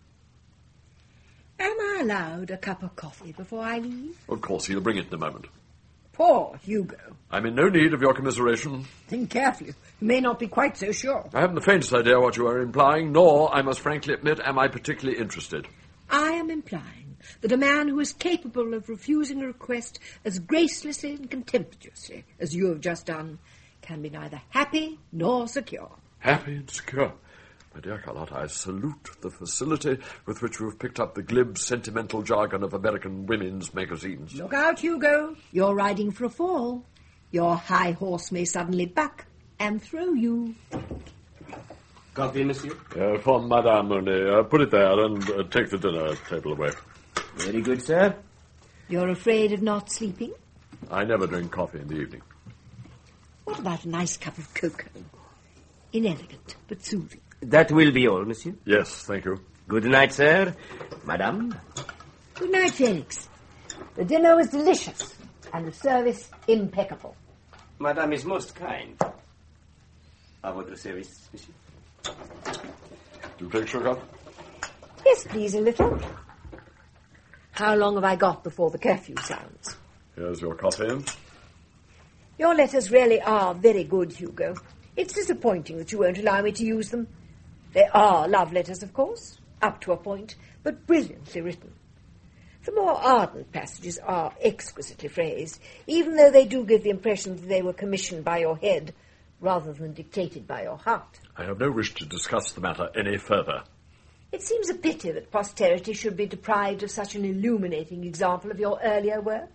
Am I allowed a cup of coffee before I leave? Of course, he'll bring it in a moment. Poor Hugo. I'm in no need of your commiseration. Think carefully. You may not be quite so sure. I haven't the faintest idea what you are implying, nor, I must frankly admit, am I particularly interested. I am implying that a man who is capable of refusing a request as gracelessly and contemptuously as you have just done can be neither happy nor secure. Happy and secure? My dear Carlotta, I salute the facility with which you have picked up the glib, sentimental jargon of American women's magazines. Look out, Hugo. You're riding for a fall. Your high horse may suddenly buck and throw you. Coffee, monsieur? For Madame Monet. Put it there and take the dinner table away. Very good, sir. You're afraid of not sleeping? I never drink coffee in the evening. What about a nice cup of cocoa? Inelegant, but soothing. That will be all, monsieur. Yes, thank you. Good night, sir. Madame? Good night, Felix. The dinner was delicious and the service impeccable. Madame is most kind. À votre service, monsieur. Do you take sugar? Yes, please, a little. How long have I got before the curfew sounds? Here's your coffee. Your letters really are very good, Hugo. It's disappointing that you won't allow me to use them. They are love letters, of course, up to a point, but brilliantly written. The more ardent passages are exquisitely phrased, even though they do give the impression that they were commissioned by your head rather than dictated by your heart. I have no wish to discuss the matter any further. It seems a pity that posterity should be deprived of such an illuminating example of your earlier work.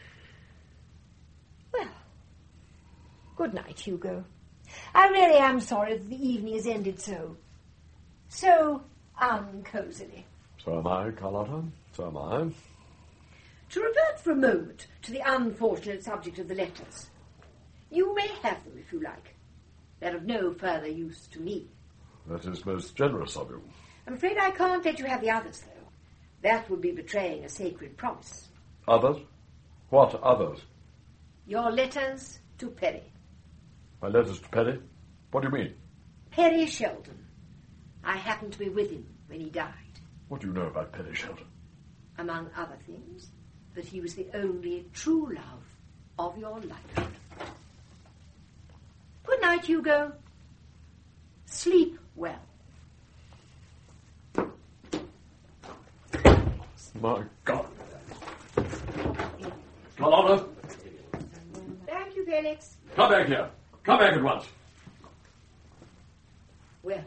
Well, good night, Hugo. I really am sorry that the evening has ended so uncosily. So am I, Carlotta. So am I. To revert for a moment to the unfortunate subject of the letters. You may have them if you like. They're of no further use to me. That is most generous of you. I'm afraid I can't let you have the others, though. That would be betraying a sacred promise. Others? What others? Your letters to Perry. My letters to Perry? What do you mean? Perry Sheldon. I happened to be with him when he died. What do you know about Perry Sheldon? Among other things, that he was the only true love of your life. Good night, Hugo. Sleep well. My God. Carlotta, Thank you, Felix. come back here. Come back at once. Well,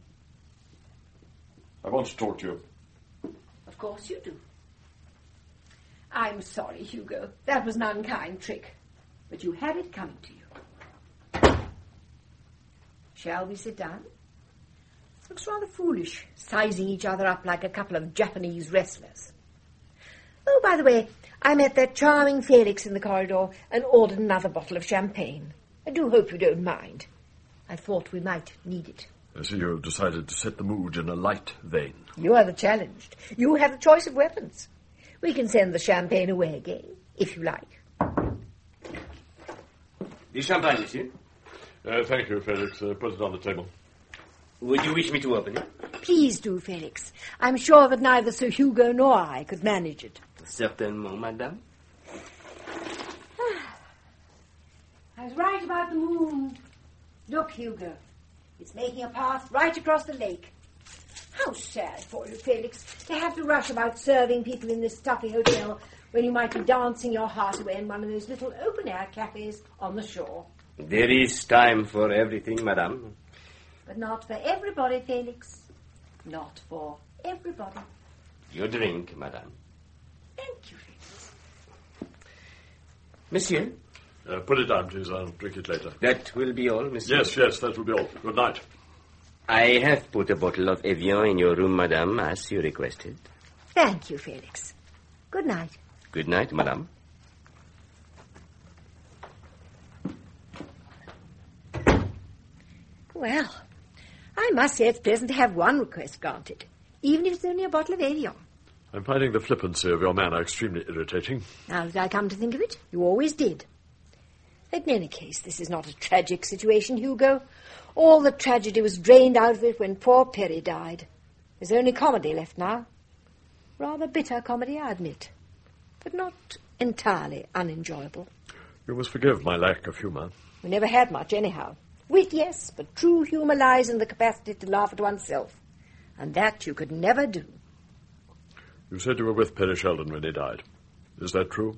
I want to talk to you. of course you do. I'm sorry, Hugo. That was an unkind trick. But you had it coming to you. Shall we sit down? Looks rather foolish, sizing each other up like a couple of Japanese wrestlers. Oh, by the way, I met that charming Felix in the corridor and ordered another bottle of champagne. I do hope you don't mind. I thought we might need it. I see you have decided to set the mood in a light vein. You are the challenged. You have the choice of weapons. We can send the champagne away again, if you like. The champagne, monsieur. Thank you, Felix. Put it on the table. Would you wish me to open it? Please do, Felix. I'm sure that neither Sir Hugo nor I could manage it. Certainement, madame. I was right about the moon. Look, Hugo. It's making a path right across the lake. How sad for you, Felix, to have to rush about serving people in this stuffy hotel when you might be dancing your heart away in one of those little open-air cafes on the shore. There is time for everything, madame. But not for everybody, Felix. Not for everybody. Your drink, madame. Thank you, Felix. Monsieur? Put it down, please. I'll drink it later. That will be all, monsieur? Yes, that will be all. Good night. I have put a bottle of Evian in your room, madame, as you requested. Thank you, Felix. Good night. Good night, madame. Well, I must say it's pleasant to have one request granted, even if it's only a bottle of Evian. I'm finding the flippancy of your manner extremely irritating. Now that I come to think of it, you always did. But in any case, this is not a tragic situation, Hugo. All the tragedy was drained out of it when poor Perry died. There's only comedy left now. Rather bitter comedy, I admit, but not entirely unenjoyable. You must forgive my lack of humour. We never had much, anyhow. Wit, yes, but true humour lies in the capacity to laugh at oneself, and that you could never do. You said you were with Perry Sheldon when he died. Is that true?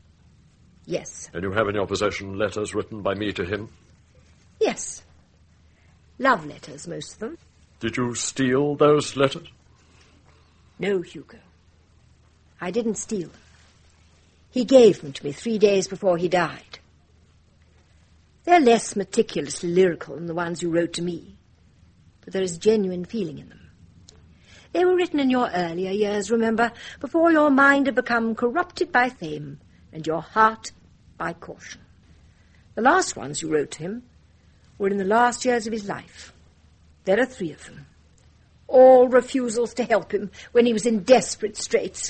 Yes. And you have in your possession letters written by me to him? Yes. Love letters, most of them. Did you steal those letters? No, Hugo. I didn't steal them. He gave them to me 3 days before he died. They're less meticulously lyrical than the ones you wrote to me, but there is genuine feeling in them. They were written in your earlier years, remember, before your mind had become corrupted by fame and your heart by caution. The last ones you wrote to him were in the last years of his life. There are 3 of them. All refusals to help him when he was in desperate straits.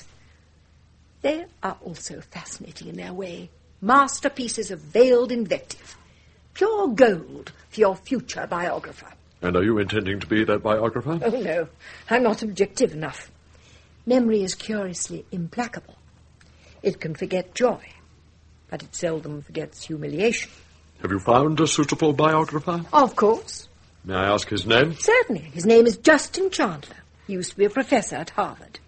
They are also fascinating in their way. Masterpieces of veiled invective. Pure gold for your future biographer. And are you intending to be that biographer? Oh, no. I'm not objective enough. Memory is curiously implacable. It can forget joy, but it seldom forgets humiliation. Have you found a suitable biographer? Of course. May I ask his name? Certainly. His name is Justin Chandler. He used to be a professor at Harvard.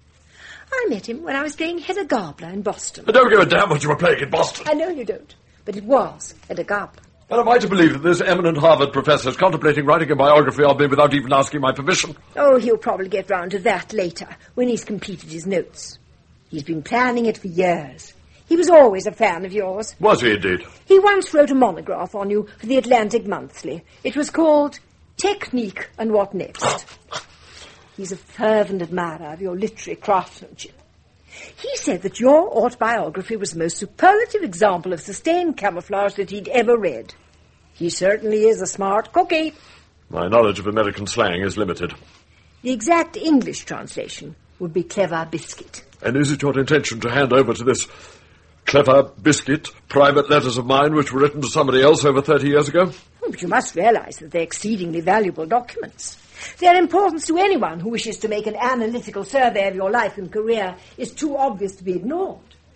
I met him when I was playing Hedda Gabler in Boston. I don't give a damn what you were playing in Boston. I know you don't, but it was Hedda Gabler. And am I to believe that this eminent Harvard professor is contemplating writing a biography of me without even asking my permission? Oh, he'll probably get round to that later, when he's completed his notes. He's been planning it for years. He was always a fan of yours. Was he indeed? He once wrote a monograph on you for the Atlantic Monthly. It was called Technique and What Next. He's a fervent admirer of your literary craftsmanship. He said that your autobiography was the most superlative example of sustained camouflage that he'd ever read. He certainly is a smart cookie. My knowledge of American slang is limited. The exact English translation would be clever biscuit. And is it your intention to hand over to this clever biscuit private letters of mine which were written to somebody else over 30 years ago? Oh, but you must realize that they're exceedingly valuable documents. Their importance to anyone who wishes to make an analytical survey of your life and career is too obvious to be ignored.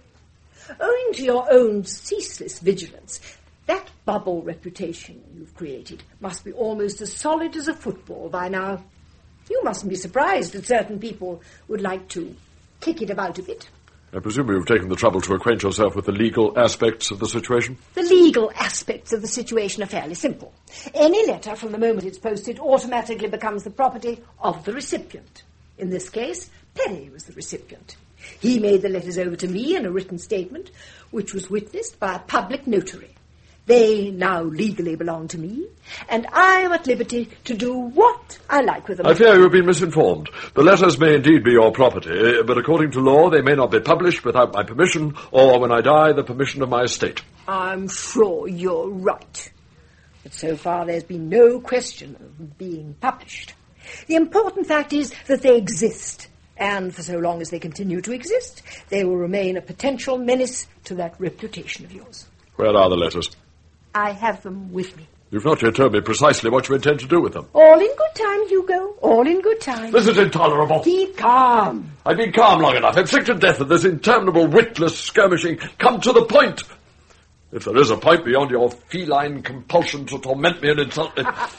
Owing to your own ceaseless vigilance, that bubble reputation you've created must be almost as solid as a football by now. You mustn't be surprised that certain people would like to kick it about a bit. I presume you've taken the trouble to acquaint yourself with the legal aspects of the situation? The legal aspects of the situation are fairly simple. Any letter, from the moment it's posted, automatically becomes the property of the recipient. In this case, Perry was the recipient. He made the letters over to me in a written statement, which was witnessed by a public notary. They now legally belong to me, and I am at liberty to do what I like with them. I fear you have been misinformed. The letters may indeed be your property, but according to law they may not be published without my permission, or when I die, the permission of my estate. I'm sure you're right. But so far there's been no question of them being published. The important fact is that they exist, and for so long as they continue to exist, they will remain a potential menace to that reputation of yours. Where are the letters? I have them with me. You've not yet told me precisely what you intend to do with them. All in good time, Hugo. All in good time. This is intolerable. Keep calm. I've been calm long enough. I'm sick to death of this interminable, witless skirmishing. Come to the point. If there is a point beyond your feline compulsion to torment me and insult me.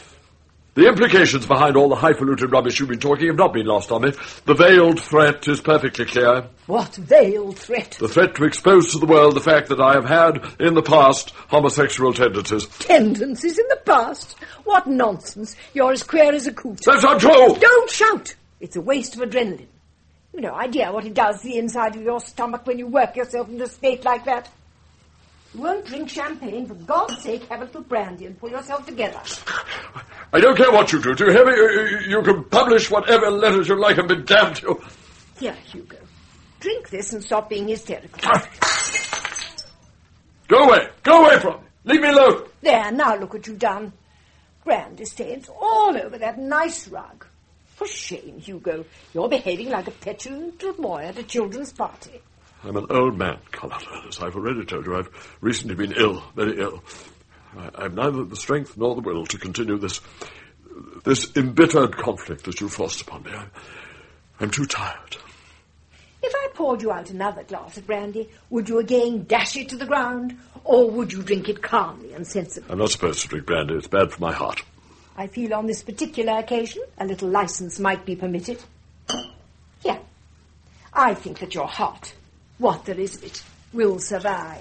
The implications behind all the highfalutin rubbish you've been talking have not been lost on me. The veiled threat is perfectly clear. What veiled threat? The threat to expose to the world the fact that I have had, in the past, homosexual tendencies. Tendencies in the past? What nonsense. You're as queer as a coot. That's untrue! Don't shout! It's a waste of adrenaline. You've no idea what it does to the inside of your stomach when you work yourself into a state like that. You won't drink champagne. For God's sake, have a little brandy and pull yourself together. I don't care what you do. Do you hear me? You can publish whatever letters you like and be damned to you. Here, Hugo. Drink this and stop being hysterical. Go away. Go away from me. Leave me alone. There, now look what you've done. Brandy stains all over that nice rug. For shame, Hugo. You're behaving like a petulant little boy at a children's party. I'm an old man, Carlotta. As I've already told you, I've recently been ill, very ill. I've neither the strength nor the will to continue this embittered conflict that you forced upon me. I'm too tired. If I poured you out another glass of brandy, would you again dash it to the ground, or would you drink it calmly and sensibly? I'm not supposed to drink brandy. It's bad for my heart. I feel on this particular occasion a little license might be permitted. Here. I think that your heart, what there is of it, will survive.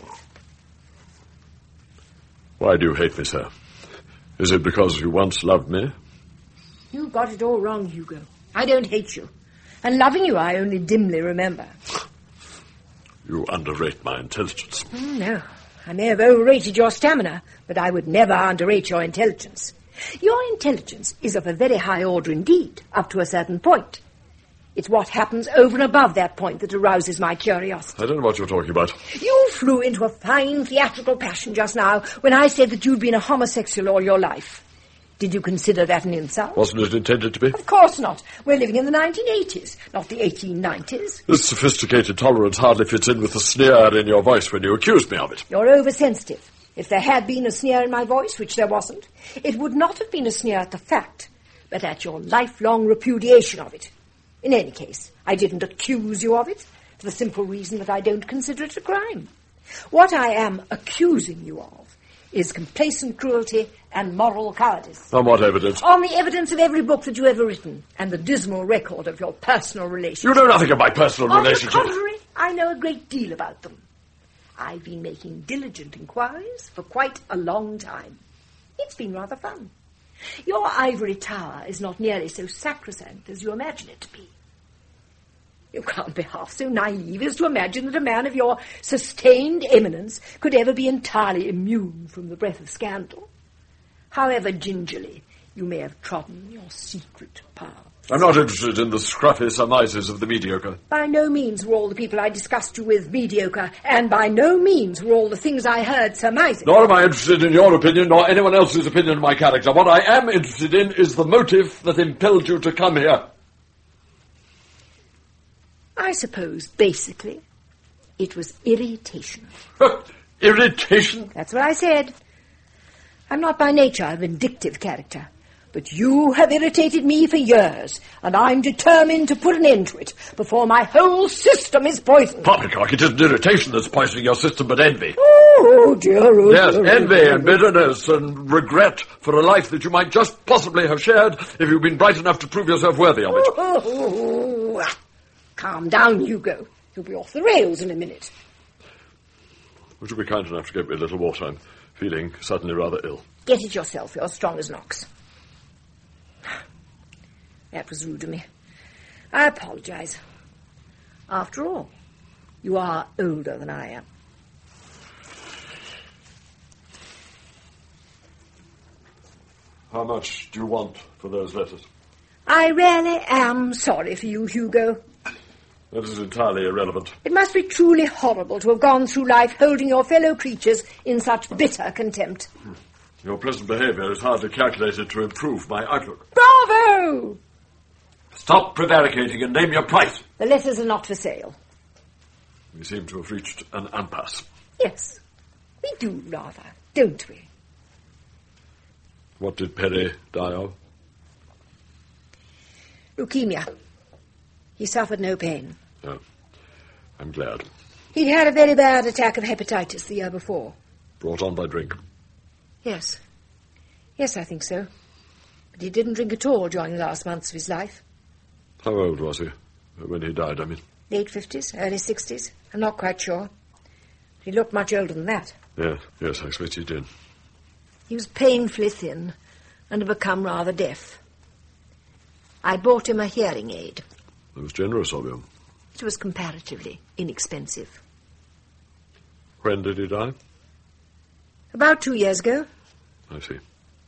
Why do you hate me, sir? Is it because you once loved me? You got it all wrong, Hugo. I don't hate you. And loving you I only dimly remember. You underrate my intelligence. No, I may have overrated your stamina, but I would never underrate your intelligence. Your intelligence is of a very high order indeed, up to a certain point. It's what happens over and above that point that arouses my curiosity. I don't know what you're talking about. You flew into a fine theatrical passion just now when I said that you'd been a homosexual all your life. Did you consider that an insult? Wasn't it intended to be? Of course not. We're living in the 1980s, not the 1890s. This sophisticated tolerance hardly fits in with the sneer in your voice when you accused me of it. You're oversensitive. If there had been a sneer in my voice, which there wasn't, it would not have been a sneer at the fact, but at your lifelong repudiation of it. In any case, I didn't accuse you of it, for the simple reason that I don't consider it a crime. What I am accusing you of is complacent cruelty and moral cowardice. On what evidence? On the evidence of every book that you've ever written, and the dismal record of your personal relations. You know nothing of my personal relationships. On the contrary, I know a great deal about them. I've been making diligent inquiries for quite a long time. It's been rather fun. Your ivory tower is not nearly so sacrosanct as you imagine it to be. You can't be half so naive as to imagine that a man of your sustained eminence could ever be entirely immune from the breath of scandal. However gingerly you may have trodden your secret path. I'm not interested in the scruffy surmises of the mediocre. By no means were all the people I discussed you with mediocre, and by no means were all the things I heard surmising. Nor am I interested in your opinion, nor anyone else's opinion of my character. What I am interested in is the motive that impelled you to come here. I suppose, basically, it was irritation. Irritation? That's what I said. I'm not by nature a vindictive character. But you have irritated me for years, and I'm determined to put an end to it before my whole system is poisoned. Poppycock, it isn't irritation that's poisoning your system, but envy. Oh, dear. Oh, yes, dear, envy and bitterness and regret for a life that you might just possibly have shared if you'd been bright enough to prove yourself worthy of it. Oh. Calm down, Hugo. You'll be off the rails in a minute. Would you be kind enough to give me a little water? I'm feeling suddenly rather ill. Get it yourself. You're strong as an ox. That was rude of me. I apologize. After all, you are older than I am. How much do you want for those letters? I really am sorry for you, Hugo. That is entirely irrelevant. It must be truly horrible to have gone through life holding your fellow creatures in such bitter contempt. Your present behaviour is hardly calculated to improve my outlook. Bravo! Stop prevaricating and name your price. The letters are not for sale. We seem to have reached an impasse. Yes, we do rather, don't we? What did Perry die of? Leukemia. He suffered no pain. Oh, I'm glad. He'd had a very bad attack of hepatitis the year before. Brought on by drink? Yes. Yes, I think so. But he didn't drink at all during the last months of his life. How old was he? When he died, I mean. Late 50s, early 60s. I'm not quite sure. He looked much older than that. Yes, I expect he did. He was painfully thin and had become rather deaf. I bought him a hearing aid. That was generous of you. It was comparatively inexpensive. When did he die? About 2 years ago. I see.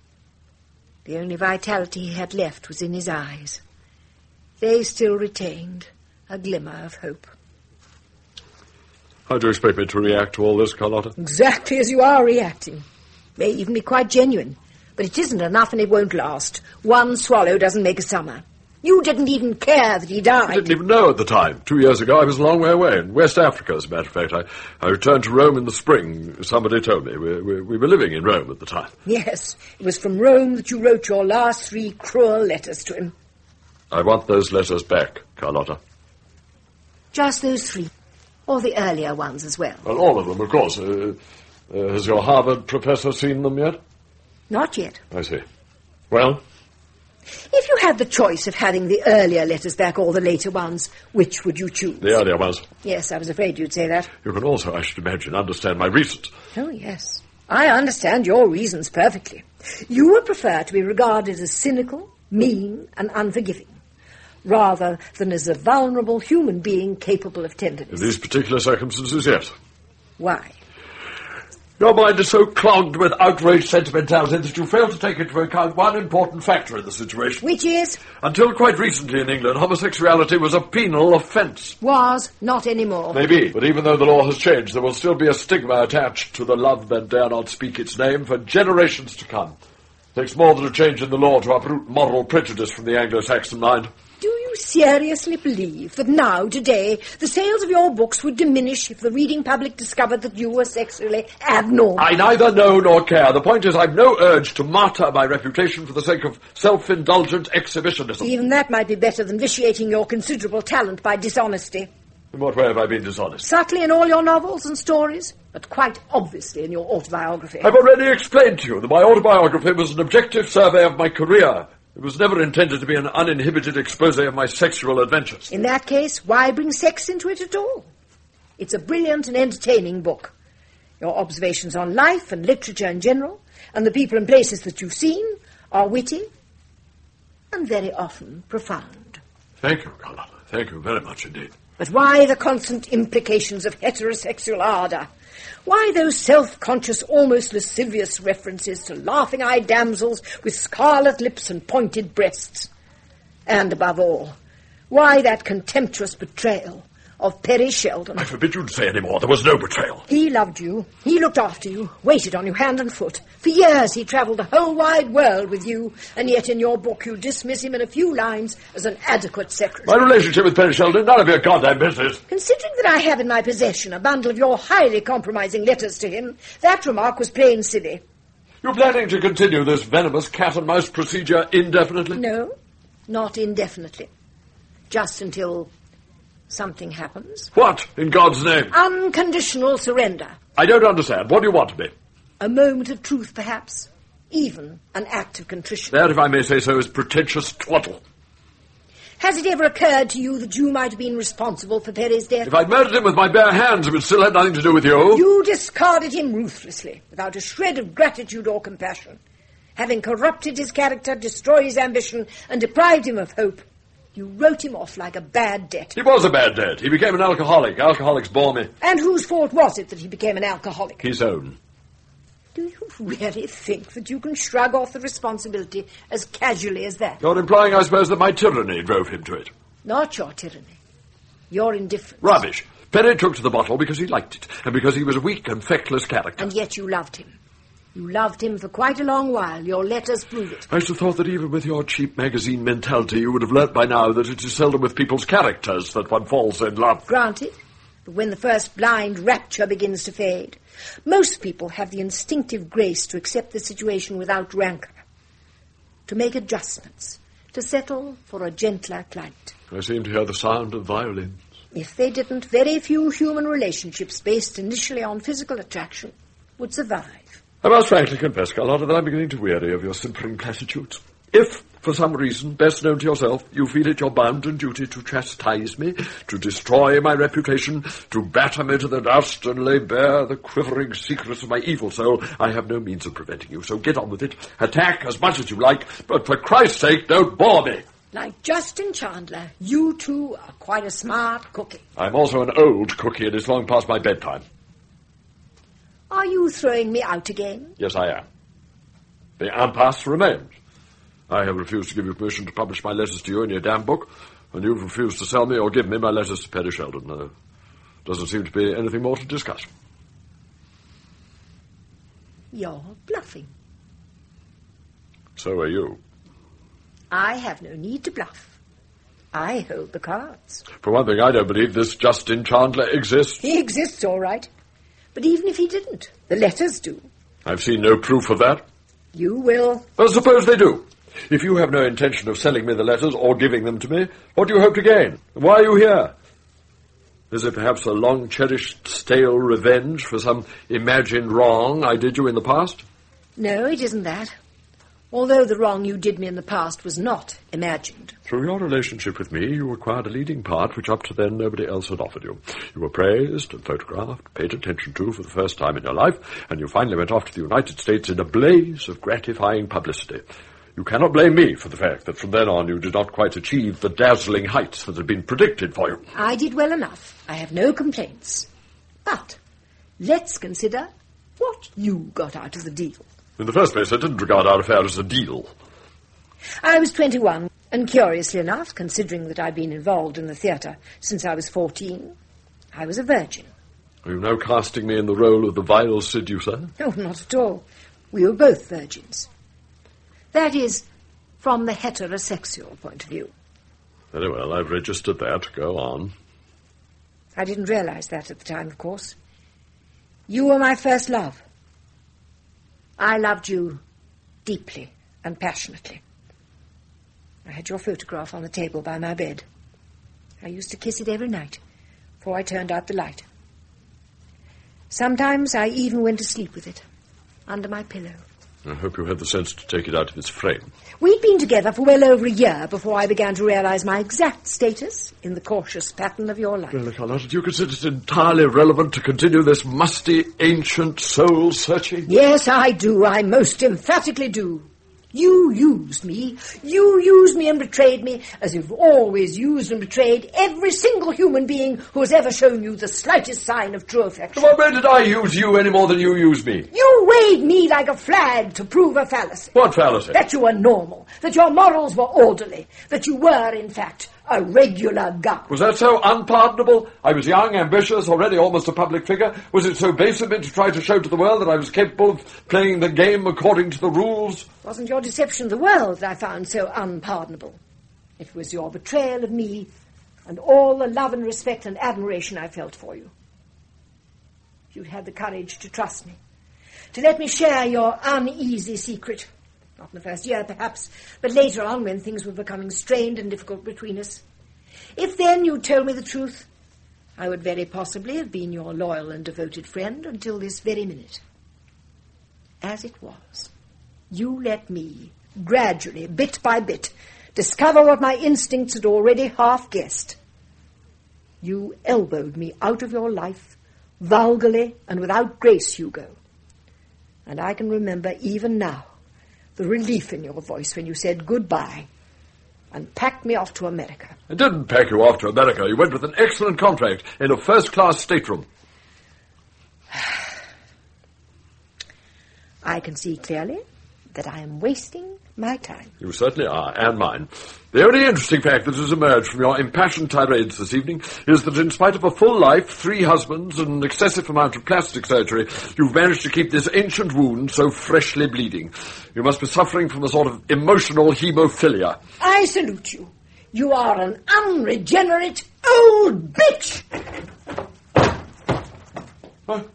The only vitality he had left was in his eyes. They still retained a glimmer of hope. How do you expect me to react to all this, Carlotta? Exactly as you are reacting. May even be quite genuine. But it isn't enough and it won't last. One swallow doesn't make a summer. You didn't even care that he died. I didn't even know at the time. 2 years ago, I was a long way away, in West Africa, as a matter of fact. I returned to Rome in the spring. Somebody told me. We were living in Rome at the time. Yes, it was from Rome that you wrote your last 3 cruel letters to him. I want those letters back, Carlotta. Just those 3. Or the earlier ones as well. Well, all of them, of course. Has your Harvard professor seen them yet? Not yet. I see. Well? If you had the choice of having the earlier letters back or the later ones, which would you choose? The earlier ones. Yes, I was afraid you'd say that. You can also, I should imagine, understand my reasons. Oh, yes. I understand your reasons perfectly. You would prefer to be regarded as cynical, mean, and unforgiving, rather than as a vulnerable human being capable of tenderness. In these particular circumstances, yes. Why? Your mind is so clogged with outraged sentimentality that you fail to take into account one important factor in the situation. Which is? Until quite recently in England, homosexuality was a penal offence. Was, not anymore. Maybe, but even though the law has changed, there will still be a stigma attached to the love that dare not speak its name for generations to come. It takes more than a change in the law to uproot moral prejudice from the Anglo-Saxon mind. Do you seriously believe that now, today, the sales of your books would diminish if the reading public discovered that you were sexually abnormal? I neither know nor care. The point is I've no urge to martyr my reputation for the sake of self-indulgent exhibitionism. Even that might be better than vitiating your considerable talent by dishonesty. In what way have I been dishonest? Subtly in all your novels and stories, but quite obviously in your autobiography. I've already explained to you that my autobiography was an objective survey of my career. It was never intended to be an uninhibited expose of my sexual adventures. In that case, why bring sex into it at all? It's a brilliant and entertaining book. Your observations on life and literature in general, and the people and places that you've seen, are witty and very often profound. Thank you, Carlotta. Thank you very much indeed. But why the constant implications of heterosexual ardour? Why those self-conscious, almost lascivious references to laughing-eyed damsels with scarlet lips and pointed breasts? And above all, why that contemptuous betrayal of Perry Sheldon? I forbid you to say any more. There was no betrayal. He loved you. He looked after you, waited on you hand and foot. For years he travelled the whole wide world with you, and yet in your book you dismiss him in a few lines as an adequate secretary. My relationship with Perry Sheldon, none of your goddamn business. Considering that I have in my possession a bundle of your highly compromising letters to him, that remark was plain silly. You're planning to continue this venomous cat-and-mouse procedure indefinitely? No, not indefinitely. Just until something happens. What, in God's name? Unconditional surrender. I don't understand. What do you want of me? A moment of truth, perhaps. Even an act of contrition. That, if I may say so, is pretentious twaddle. Has it ever occurred to you that you might have been responsible for Perry's death? If I'd murdered him with my bare hands, it would still have nothing to do with you. You discarded him ruthlessly, without a shred of gratitude or compassion. Having corrupted his character, destroyed his ambition, and deprived him of hope, you wrote him off like a bad debt. He was a bad debt. He became an alcoholic. Alcoholics bore me. And whose fault was it that he became an alcoholic? His own. Do you really think that you can shrug off the responsibility as casually as that? You're implying, I suppose, that my tyranny drove him to it. Not your tyranny. Your indifference. Rubbish. Perry took to the bottle because he liked it, and because he was a weak and feckless character. And yet you loved him. You loved him for quite a long while. Your letters prove it. I should have thought that even with your cheap magazine mentality, you would have learnt by now that it is seldom with people's characters that one falls in love. Granted. But when the first blind rapture begins to fade, most people have the instinctive grace to accept the situation without rancour, to make adjustments, to settle for a gentler climate. I seem to hear the sound of violins. If they didn't, very few human relationships based initially on physical attraction would survive. I must frankly confess, Carlotta, that I'm beginning to weary of your simpering platitudes. If, for some reason, best known to yourself, you feel it your bounden duty to chastise me, to destroy my reputation, to batter me to the dust and lay bare the quivering secrets of my evil soul, I have no means of preventing you, so get on with it. Attack as much as you like, but for Christ's sake, don't bore me. Like Justin Chandler, you two are quite a smart cookie. I'm also an old cookie, and it's long past my bedtime. Are you throwing me out again? Yes, I am. The impasse remains. I have refused to give you permission to publish my letters to you in your damn book, and you've refused to sell me or give me my letters to Perry Sheldon. There doesn't seem to be anything more to discuss. You're bluffing. So are you. I have no need to bluff. I hold the cards. For one thing, I don't believe this Justin Chandler exists. He exists, all right. But even if he didn't, the letters do. I've seen no proof of that. You will. Well, suppose they do. If you have no intention of selling me the letters or giving them to me, what do you hope to gain? Why are you here? Is it perhaps a long-cherished, stale revenge for some imagined wrong I did you in the past? No, it isn't that. Although the wrong you did me in the past was not imagined. Through your relationship with me, you acquired a leading part which up to then nobody else had offered you. You were praised and photographed, paid attention to for the first time in your life, and you finally went off to the United States in a blaze of gratifying publicity. You cannot blame me for the fact that from then on you did not quite achieve the dazzling heights that had been predicted for you. I did well enough. I have no complaints. But let's consider what you got out of the deal. In the first place, I didn't regard our affair as a deal. I was 21, and curiously enough, considering that I'd been involved in the theatre since I was 14, I was a virgin. Are you now casting me in the role of the vile seducer? No, not at all. We were both virgins. That is, from the heterosexual point of view. Very well, I've registered that. Go on. I didn't realize that at the time, of course. You were my first love. I loved you deeply and passionately. I had your photograph on the table by my bed. I used to kiss it every night before I turned out the light. Sometimes I even went to sleep with it under my pillow. I hope you had the sense to take it out of its frame. We'd been together for well over a year before I began to realize my exact status in the cautious pattern of your life. Well, Carlotta, do you consider it entirely relevant to continue this musty, ancient soul-searching? Yes, I do. I most emphatically do. You used me. You used me and betrayed me, as you've always used and betrayed every single human being who has ever shown you the slightest sign of true affection. Well, when did I use you any more than you used me? You waved me like a flag to prove a fallacy. What fallacy? That you were normal, that your morals were orderly, that you were, in fact, a regular guy. Was that so unpardonable? I was young, ambitious, already almost a public figure. Was it so base of me to try to show to the world that I was capable of playing the game according to the rules? Wasn't your deception of the world that I found so unpardonable. It was your betrayal of me and all the love and respect and admiration I felt for you. You'd had the courage to trust me, to let me share your uneasy secret. Not in the first year, perhaps, but later on when things were becoming strained and difficult between us. If then you'd told me the truth, I would very possibly have been your loyal and devoted friend until this very minute. As it was, you let me, gradually, bit by bit, discover what my instincts had already half guessed. You elbowed me out of your life, vulgarly and without grace, Hugo. And I can remember even now the relief in your voice when you said goodbye and packed me off to America. I didn't pack you off to America. You went with an excellent contract in a first-class stateroom. I can see clearly that I am wasting my time. You certainly are, and mine. The only interesting fact that has emerged from your impassioned tirades this evening is that in spite of a full life, 3 husbands, and an excessive amount of plastic surgery, you've managed to keep this ancient wound so freshly bleeding. You must be suffering from a sort of emotional haemophilia. I salute you. You are an unregenerate old bitch! What?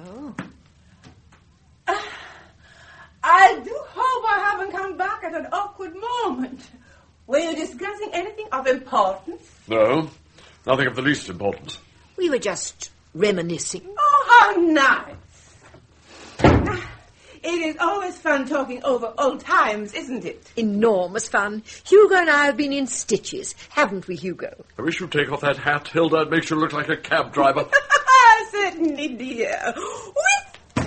I do hope I haven't come back at an awkward moment. Were you discussing anything of importance? No, nothing of the least importance. We were just reminiscing. Oh, how nice. It is always fun talking over old times, isn't it? Enormous fun. Hugo and I have been in stitches, haven't we, Hugo? I wish you'd take off that hat, Hilda. It makes you look like a cab driver. Certainly, dear.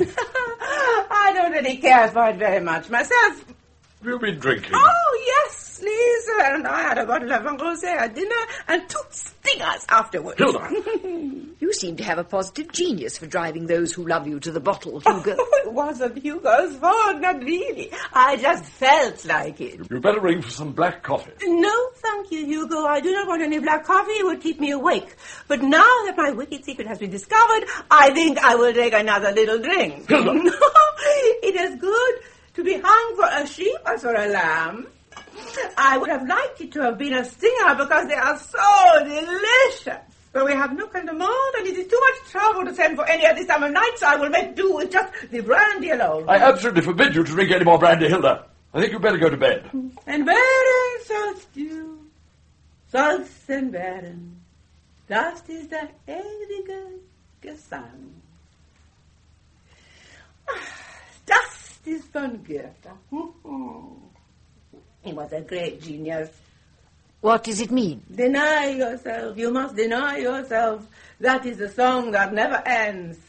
I don't really care for it very much myself. Have you been drinking? Oh, yes. Liesel and I had a bottle of Vin Rosé at dinner and 2 stingers afterwards. Hilda! You seem to have a positive genius for driving those who love you to the bottle, Hugo. Oh, it wasn't Hugo's fault, not really. I just felt like it. You'd better ring for some black coffee. No, thank you, Hugo. I do not want any black coffee. It would keep me awake. But now that my wicked secret has been discovered, I think I will take another little drink. Hilda! It is good to be hung for a sheep as for a lamb. I would have liked it to have been a stinger because they are so delicious. But we have no demand, and it is too much trouble to send for any at this time of night, so I will make do with just the brandy alone. I absolutely forbid you to drink any more brandy, Hilda. I think you'd better go to bed. En bären sollst du, sollst en bären. Das ist der ewige Gesang. Das ist von Goethe. He was a great genius. What does it mean? Deny yourself. You must deny yourself. That is a song that never ends.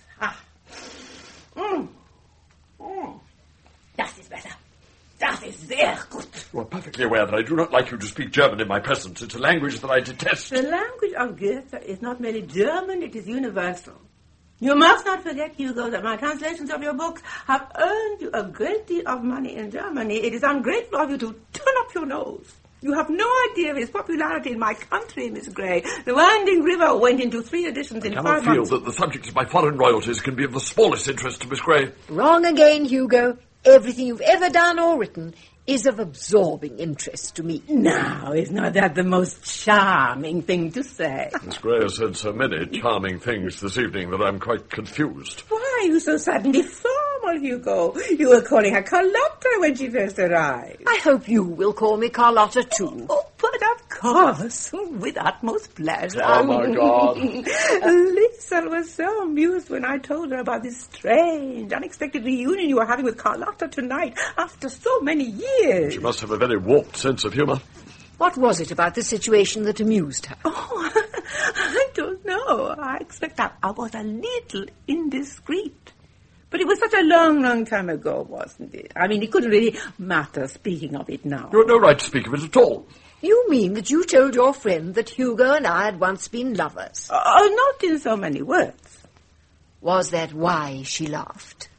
Das ist besser. Das ist sehr gut. You are perfectly aware that I do not like you to speak German in my presence. It's a language that I detest. The language of Goethe is not merely German, it is universal. You must not forget, Hugo, that my translations of your books have earned you a great deal of money in Germany. It is ungrateful of you to turn up your nose. You have no idea of his popularity in my country, Miss Grey. The Winding River went into 3 editions in 5 months. I cannot feel that the subject of my foreign royalties can be of the smallest interest to Miss Grey. Wrong again, Hugo. Everything you've ever done or written is of absorbing interest to me. Now, is not that the most charming thing to say? Miss Grey has said so many charming things this evening that I'm quite confused. Why are you so suddenly formal, Hugo? You were calling her Carlotta when she first arrived. I hope you will call me Carlotta, too. Oh, but of course, with utmost pleasure. Oh, my God. Liesel was so amused when I told her about this strange, unexpected reunion you were having with Carlotta tonight after so many years. She must have a very warped sense of humour. What was it about the situation that amused her? Oh, I don't know. I expect I was a little indiscreet. But it was such a long, long time ago, wasn't it? I mean, it couldn't really matter speaking of it now. You had no right to speak of it at all. You mean that you told your friend that Hugo and I had once been lovers? Not in so many words. Was that why she laughed?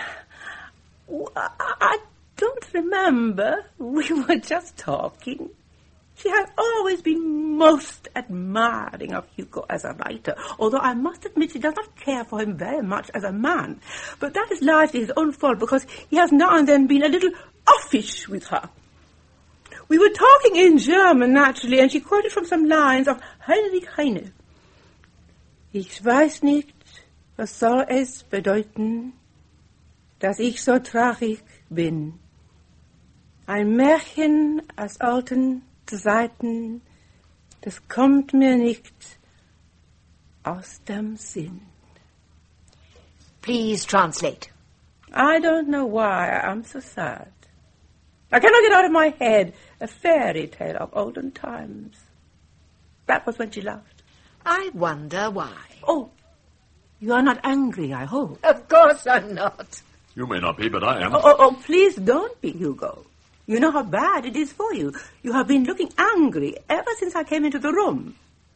I don't remember. We were just talking. She has always been most admiring of Hugo as a writer, although I must admit she does not care for him very much as a man. But that is largely his own fault, because he has now and then been a little offish with her. We were talking in German, naturally, and she quoted from some lines of Heinrich Heine. Ich weiß nicht, was soll es bedeuten, dass ich so traurig bin. Ein Märchen aus alten Zeiten, das kommt mir nicht aus dem Sinn. Please translate. I don't know why I'm so sad. I cannot get out of my head a fairy tale of olden times. That was when she laughed. I wonder why. Oh, you are not angry, I hope. Of course I'm not. You may not be, but I am. Oh, please don't be, Hugo. You know how bad it is for you. You have been looking angry ever since I came into the room.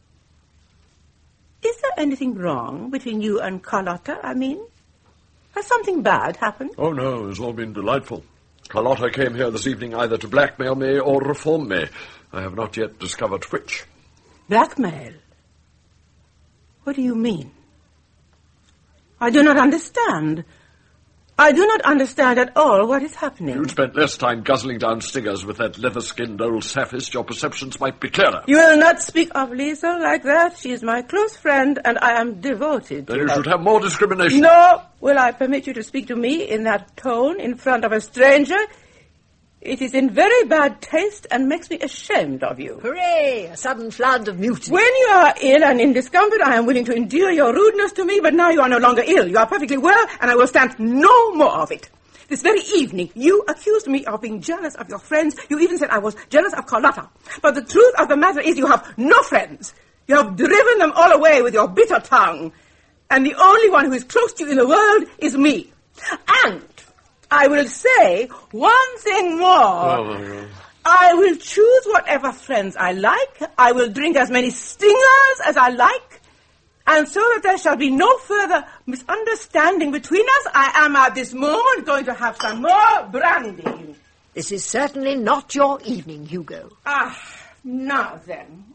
Is there anything wrong between you and Carlotta, I mean? Has something bad happened? Oh, no, it's all been delightful. Carlotta came here this evening either to blackmail me or reform me. I have not yet discovered which. Blackmail? What do you mean? I do not understand. I do not understand at all what is happening. If you'd spent less time guzzling down stingers with that leather-skinned old saphist, your perceptions might be clearer. You will not speak of Liesel like that. She is my close friend, and I am devoted to her. Then you should have more discrimination. Nor will I permit you to speak to me in that tone in front of a stranger. It is in very bad taste and makes me ashamed of you. Hooray! A sudden flood of mutiny. When you are ill and in discomfort, I am willing to endure your rudeness to me, but now you are no longer ill. You are perfectly well, and I will stand no more of it. This very evening, you accused me of being jealous of your friends. You even said I was jealous of Carlotta. But the truth of the matter is you have no friends. You have driven them all away with your bitter tongue. And the only one who is close to you in the world is me. And I will say one thing more. Oh, I will choose whatever friends I like. I will drink as many stingers as I like. And so that there shall be no further misunderstanding between us, I am at this moment going to have some more brandy. This is certainly not your evening, Hugo. Now then.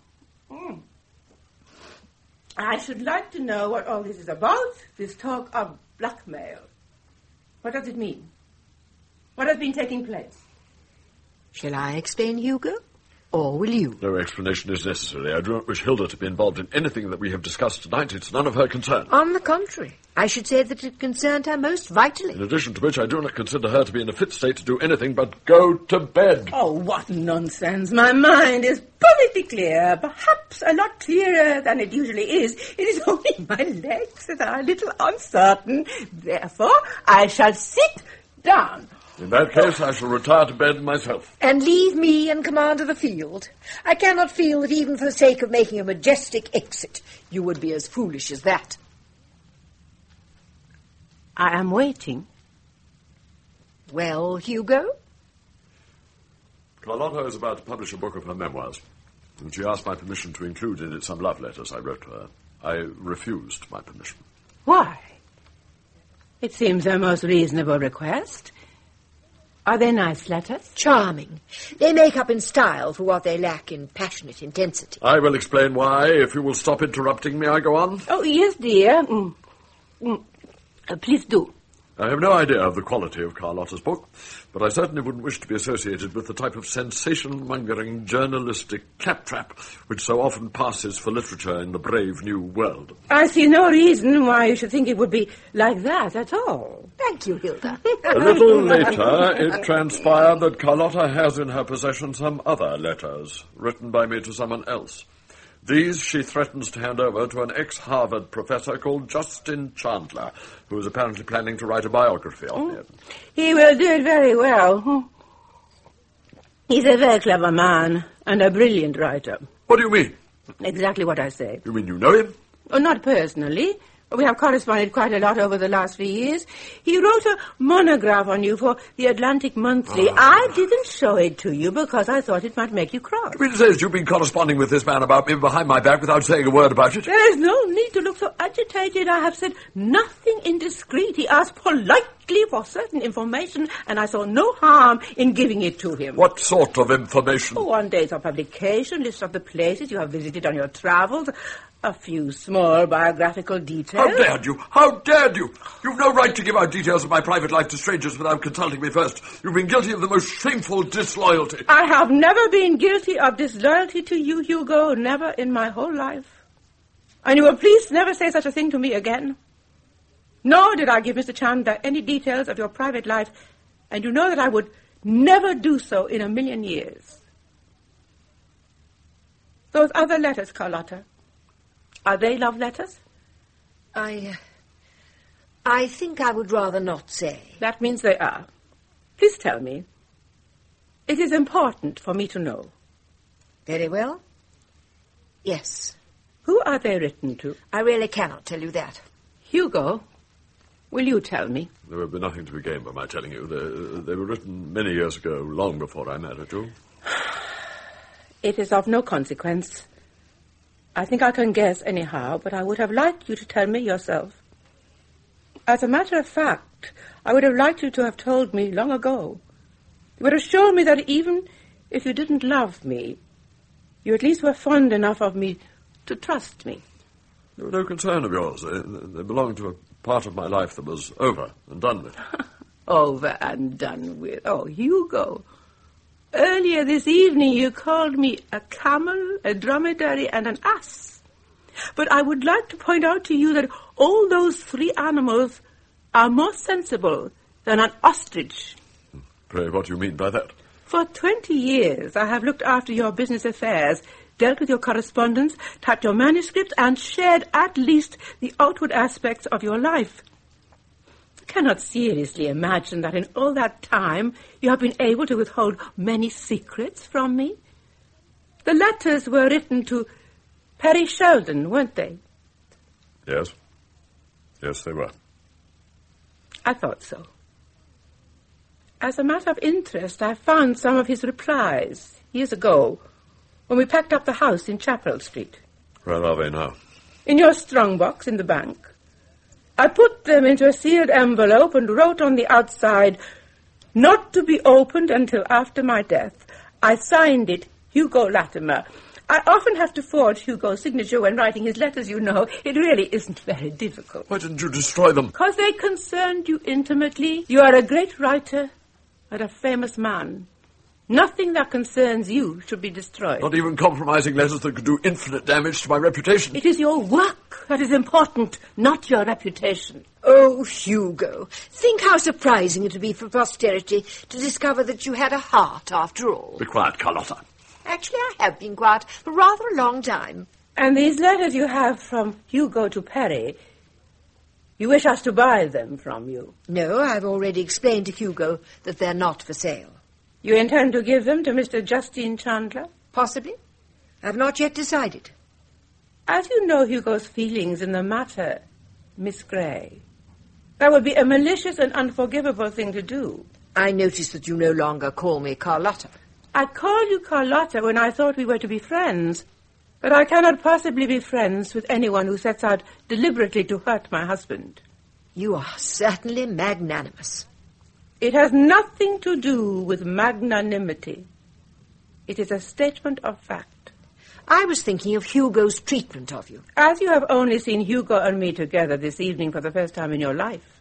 I should like to know what all this is about, this talk of blackmail. What does it mean? What has been taking place? Shall I explain, Hugo? Or will you? No explanation is necessary. I do not wish Hilda to be involved in anything that we have discussed tonight. It's none of her concern. On the contrary, I should say that it concerned her most vitally. In addition to which, I do not consider her to be in a fit state to do anything but go to bed. Oh, what nonsense. My mind is perfectly clear, perhaps a lot clearer than it usually is. It is only my legs that are a little uncertain. Therefore, I shall sit down. In that case, I shall retire to bed myself. And leave me in command of the field. I cannot feel that even for the sake of making a majestic exit, you would be as foolish as that. I am waiting. Well, Hugo? Carlotta is about to publish a book of her memoirs, and she asked my permission to include in it some love letters I wrote to her. I refused my permission. Why? It seems a most reasonable request. Are they nice letters? Charming. They make up in style for what they lack in passionate intensity. I will explain why. If you will stop interrupting me, I go on. Oh, yes, dear. Please do. I have no idea of the quality of Carlotta's book, but I certainly wouldn't wish to be associated with the type of sensation-mongering journalistic claptrap which so often passes for literature in the brave new world. I see no reason why you should think it would be like that at all. Thank you, Hilda. A little later, it transpired that Carlotta has in her possession some other letters, written by me to someone else. These she threatens to hand over to an ex-Harvard professor called Justin Chandler, who is apparently planning to write a biography of him. He will do it very well. He's a very clever man and a brilliant writer. What do you mean? Exactly what I say. You mean you know him? Oh, not personally. We have corresponded quite a lot over the last few years. He wrote a monograph on you for the Atlantic Monthly. I didn't show it to you because I thought it might make you cross. You mean to say that you've been corresponding with this man about me behind my back without saying a word about it? There is no need to look so agitated. I have said nothing indiscreet. He asked politely for certain information, and I saw no harm in giving it to him. What sort of information? Oh, one date of publication, list of the places you have visited on your travels, a few small biographical details. How dared you? How dared you? You've no right to give out details of my private life to strangers without consulting me first. You've been guilty of the most shameful disloyalty. I have never been guilty of disloyalty to you, Hugo, never in my whole life. And you will please never say such a thing to me again. Nor did I give Mr. Chandler any details of your private life, and you know that I would never do so in a million years. Those other letters, Carlotta, are they love letters? I think I would rather not say. That means they are. Please tell me. It is important for me to know. Very well. Yes. Who are they written to? I really cannot tell you that. Hugo, will you tell me? There would be nothing to be gained by my telling you. They were written many years ago, long before I married you. It is of no consequence. I think I can guess anyhow, but I would have liked you to tell me yourself. As a matter of fact, I would have liked you to have told me long ago. You would have shown me that even if you didn't love me, you at least were fond enough of me to trust me. They were no concern of yours. They belonged to a part of my life that was over and done with. Over and done with. Oh, Hugo. Earlier this evening you called me a camel, a dromedary, and an ass. But I would like to point out to you that all those three animals are more sensible than an ostrich. Pray, what do you mean by that? For 20 years I have looked after your business affairs, dealt with your correspondence, typed your manuscripts, and shared at least the outward aspects of your life. I cannot seriously imagine that in all that time you have been able to withhold many secrets from me. The letters were written to Perry Sheldon, weren't they? Yes. Yes, they were. I thought so. As a matter of interest, I found some of his replies years ago when we packed up the house in Chapel Street. Where are they now? In your strongbox in the bank. I put them into a sealed envelope and wrote on the outside, "Not to be opened until after my death." I signed it, Hugo Latimer. I often have to forge Hugo's signature when writing his letters, you know. It really isn't very difficult. Why didn't you destroy them? Because they concerned you intimately. You are a great writer and a famous man. Nothing that concerns you should be destroyed. Not even compromising letters that could do infinite damage to my reputation. It is your work that is important, not your reputation. Oh, Hugo, think how surprising it would be for posterity to discover that you had a heart after all. Be quiet, Carlotta. Actually, I have been quiet for rather a long time. And these letters you have from Hugo to Perry, you wish us to buy them from you? No, I've already explained to Hugo that they're not for sale. You intend to give them to Mr. Justine Chandler? Possibly. I've not yet decided. As you know Hugo's feelings in the matter, Miss Gray, that would be a malicious and unforgivable thing to do. I notice that you no longer call me Carlotta. I called you Carlotta when I thought we were to be friends, but I cannot possibly be friends with anyone who sets out deliberately to hurt my husband. You are certainly magnanimous. It has nothing to do with magnanimity. It is a statement of fact. I was thinking of Hugo's treatment of you. As you have only seen Hugo and me together this evening for the first time in your life,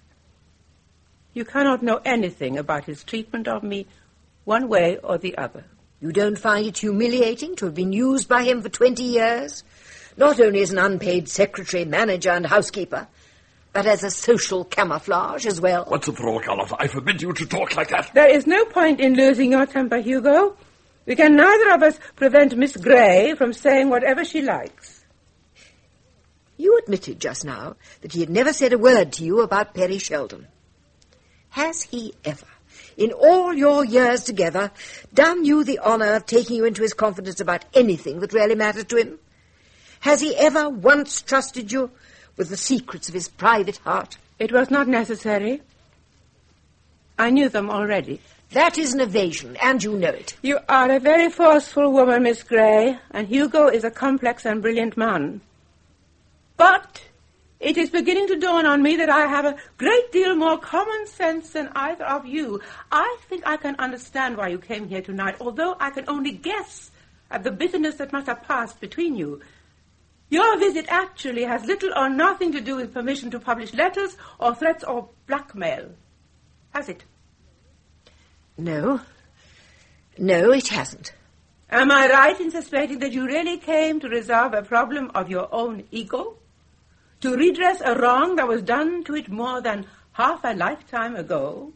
you cannot know anything about his treatment of me one way or the other. You don't find it humiliating to have been used by him for 20 years? Not only as an unpaid secretary, manager, and housekeeper, but as a social camouflage as well. Once and for all, Carlotta, I forbid you to talk like that. There is no point in losing your temper, Hugo. We can neither of us prevent Miss Gray from saying whatever she likes. You admitted just now that he had never said a word to you about Perry Sheldon. Has he ever, in all your years together, done you the honour of taking you into his confidence about anything that really mattered to him? Has he ever once trusted you with the secrets of his private heart? It was not necessary. I knew them already. That is an evasion, and you know it. You are a very forceful woman, Miss Gray, and Hugo is a complex and brilliant man. But it is beginning to dawn on me that I have a great deal more common sense than either of you. I think I can understand why you came here tonight, although I can only guess at the bitterness that must have passed between you. Your visit actually has little or nothing to do with permission to publish letters or threats or blackmail. Has it? No. No, it hasn't. Am I right in suspecting that you really came to resolve a problem of your own ego? To redress a wrong that was done to it more than half a lifetime ago?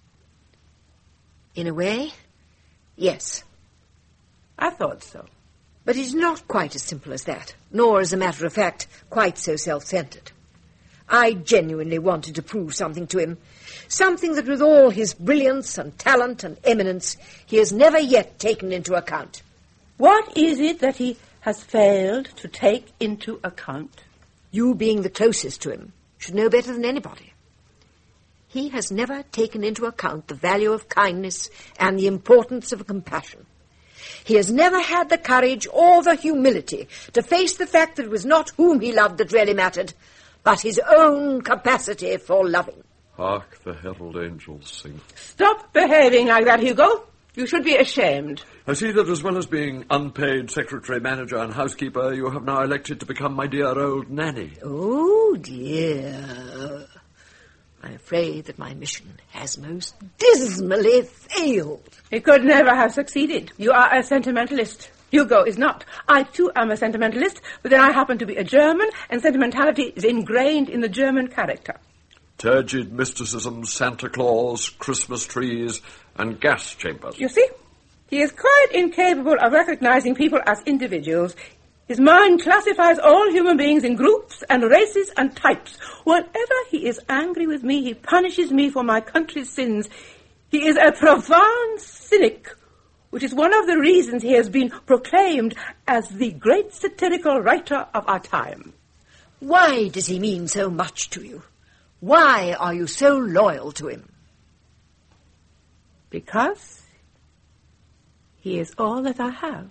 In a way, yes. I thought so. But it's not quite as simple as that, nor, as a matter of fact, quite so self-centered. I genuinely wanted to prove something to him, something that with all his brilliance and talent and eminence, he has never yet taken into account. What is it that he has failed to take into account? You, being the closest to him, should know better than anybody. He has never taken into account the value of kindness and the importance of compassion. He has never had the courage or the humility to face the fact that it was not whom he loved that really mattered, but his own capacity for loving. Hark, the herald angels sing. Stop behaving like that, Hugo. You should be ashamed. I see that as well as being unpaid secretary, manager, and housekeeper, you have now elected to become my dear old nanny. Oh, dear. I'm afraid that my mission has most dismally failed. It could never have succeeded. You are a sentimentalist. Hugo is not. I, too, am a sentimentalist, but then I happen to be a German, and sentimentality is ingrained in the German character. Turgid mysticism, Santa Claus, Christmas trees, and gas chambers. You see, he is quite incapable of recognizing people as individuals. His mind classifies all human beings in groups and races and types. Whenever he is angry with me, he punishes me for my country's sins. He is a profound cynic, which is one of the reasons he has been proclaimed as the great satirical writer of our time. Why does he mean so much to you? Why are you so loyal to him? Because he is all that I have.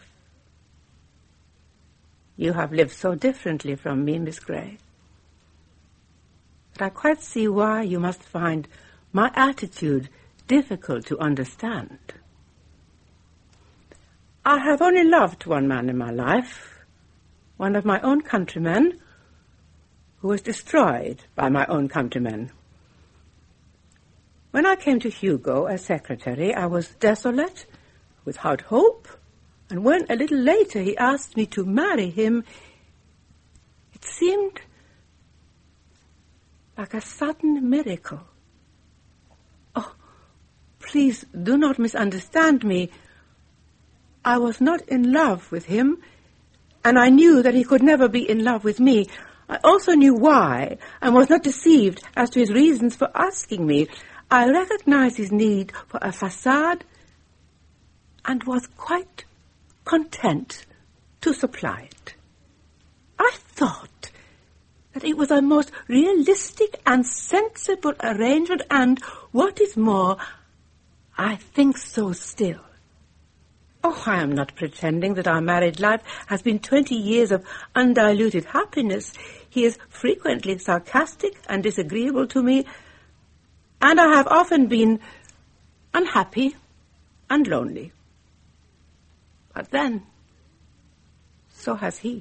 You have lived so differently from me, Miss Grey, that I quite see why you must find my attitude difficult to understand. I have only loved one man in my life, one of my own countrymen, who was destroyed by my own countrymen. When I came to Hugo as secretary, I was desolate, without hope, and when a little later he asked me to marry him, it seemed like a sudden miracle. Oh, please do not misunderstand me. I was not in love with him, and I knew that he could never be in love with me. I also knew why, and was not deceived as to his reasons for asking me. I recognized his need for a facade and was quite content to supply it. I thought that it was a most realistic and sensible arrangement, and, what is more, I think so still. Oh, I am not pretending that our married life has been 20 years of undiluted happiness. He is frequently sarcastic and disagreeable to me, and I have often been unhappy and lonely. But then, so has he.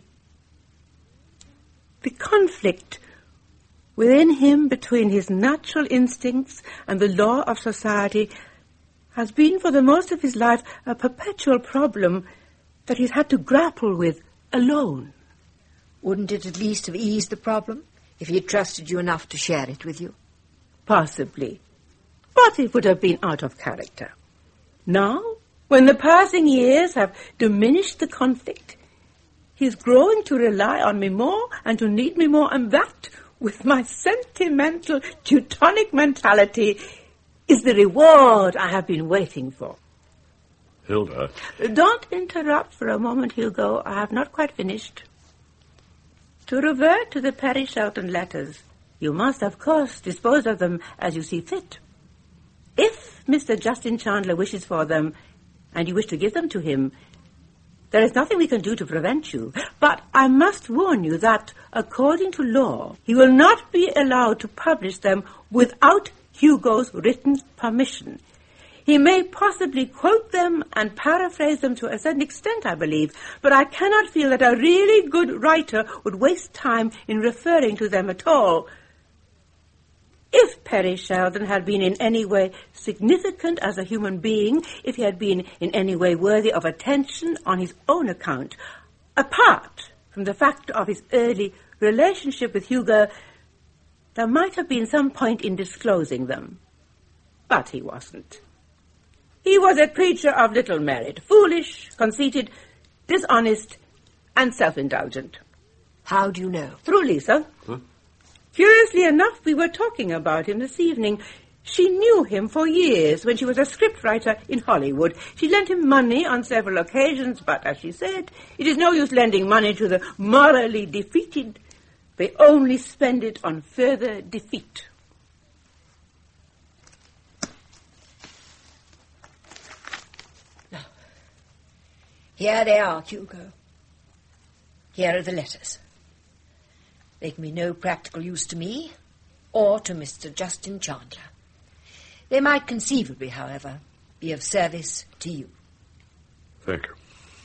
The conflict within him between his natural instincts and the law of society has been for the most of his life a perpetual problem that he's had to grapple with alone. Wouldn't it at least have eased the problem if he had trusted you enough to share it with you? Possibly. But it would have been out of character. Now, when the passing years have diminished the conflict, he's growing to rely on me more and to need me more, and that, with my sentimental Teutonic mentality, is the reward I have been waiting for. Hilda. Don't interrupt for a moment, Hugo. I have not quite finished. To revert to the Perry Shelton letters, you must, of course, dispose of them as you see fit. If Mr. Justin Chandler wishes for them, and you wish to give them to him, there is nothing we can do to prevent you. But I must warn you that, according to law, he will not be allowed to publish them without Hugo's written permission. He may possibly quote them and paraphrase them to a certain extent, I believe, but I cannot feel that a really good writer would waste time in referring to them at all. If Perry Sheldon had been in any way significant as a human being, if he had been in any way worthy of attention on his own account, apart from the fact of his early relationship with Hugo, there might have been some point in disclosing them. But he wasn't. He was a creature of little merit, foolish, conceited, dishonest, and self-indulgent. How do you know? Through Lisa. Huh? Curiously enough, we were talking about him this evening. She knew him for years when she was a scriptwriter in Hollywood. She lent him money on several occasions, but, as she said, it is no use lending money to the morally defeated. They only spend it on further defeat. Here they are, Hugo. Here are the letters. They can be no practical use to me or to Mr. Justin Chandler. They might conceivably, however, be of service to you. Thank you.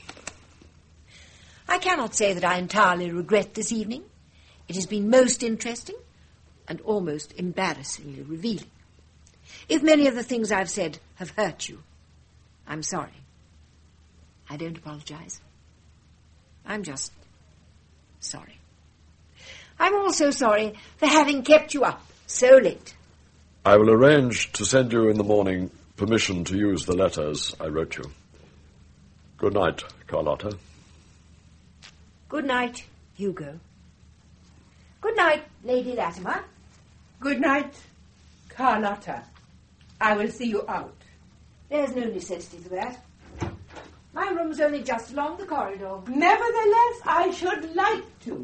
I cannot say that I entirely regret this evening. It has been most interesting and almost embarrassingly revealing. If many of the things I've said have hurt you, I'm sorry. I don't apologize. I'm just sorry. I'm also sorry for having kept you up so late. I will arrange to send you in the morning permission to use the letters I wrote you. Good night, Carlotta. Good night, Hugo. Good night, Lady Latimer. Good night, Carlotta. I will see you out. There's no necessity for that. My room's only just along the corridor. Nevertheless, I should like to.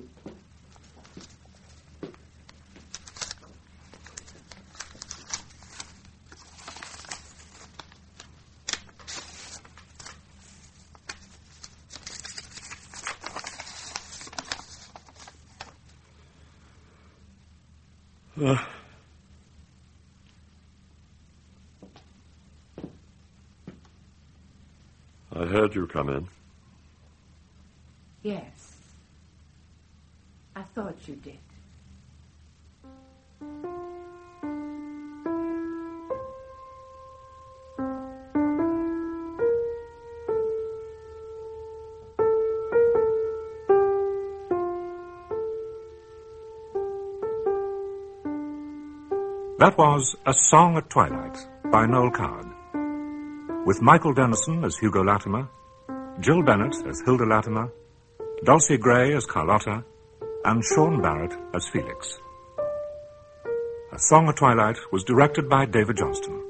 I heard you come in. Yes. I thought you did. That was A Song at Twilight by Noel Coward, with Michael Dennison as Hugo Latimer, Jill Bennett as Hilda Latimer, Dulcie Gray as Carlotta, and Sean Barrett as Felix. A Song at Twilight was directed by David Johnston.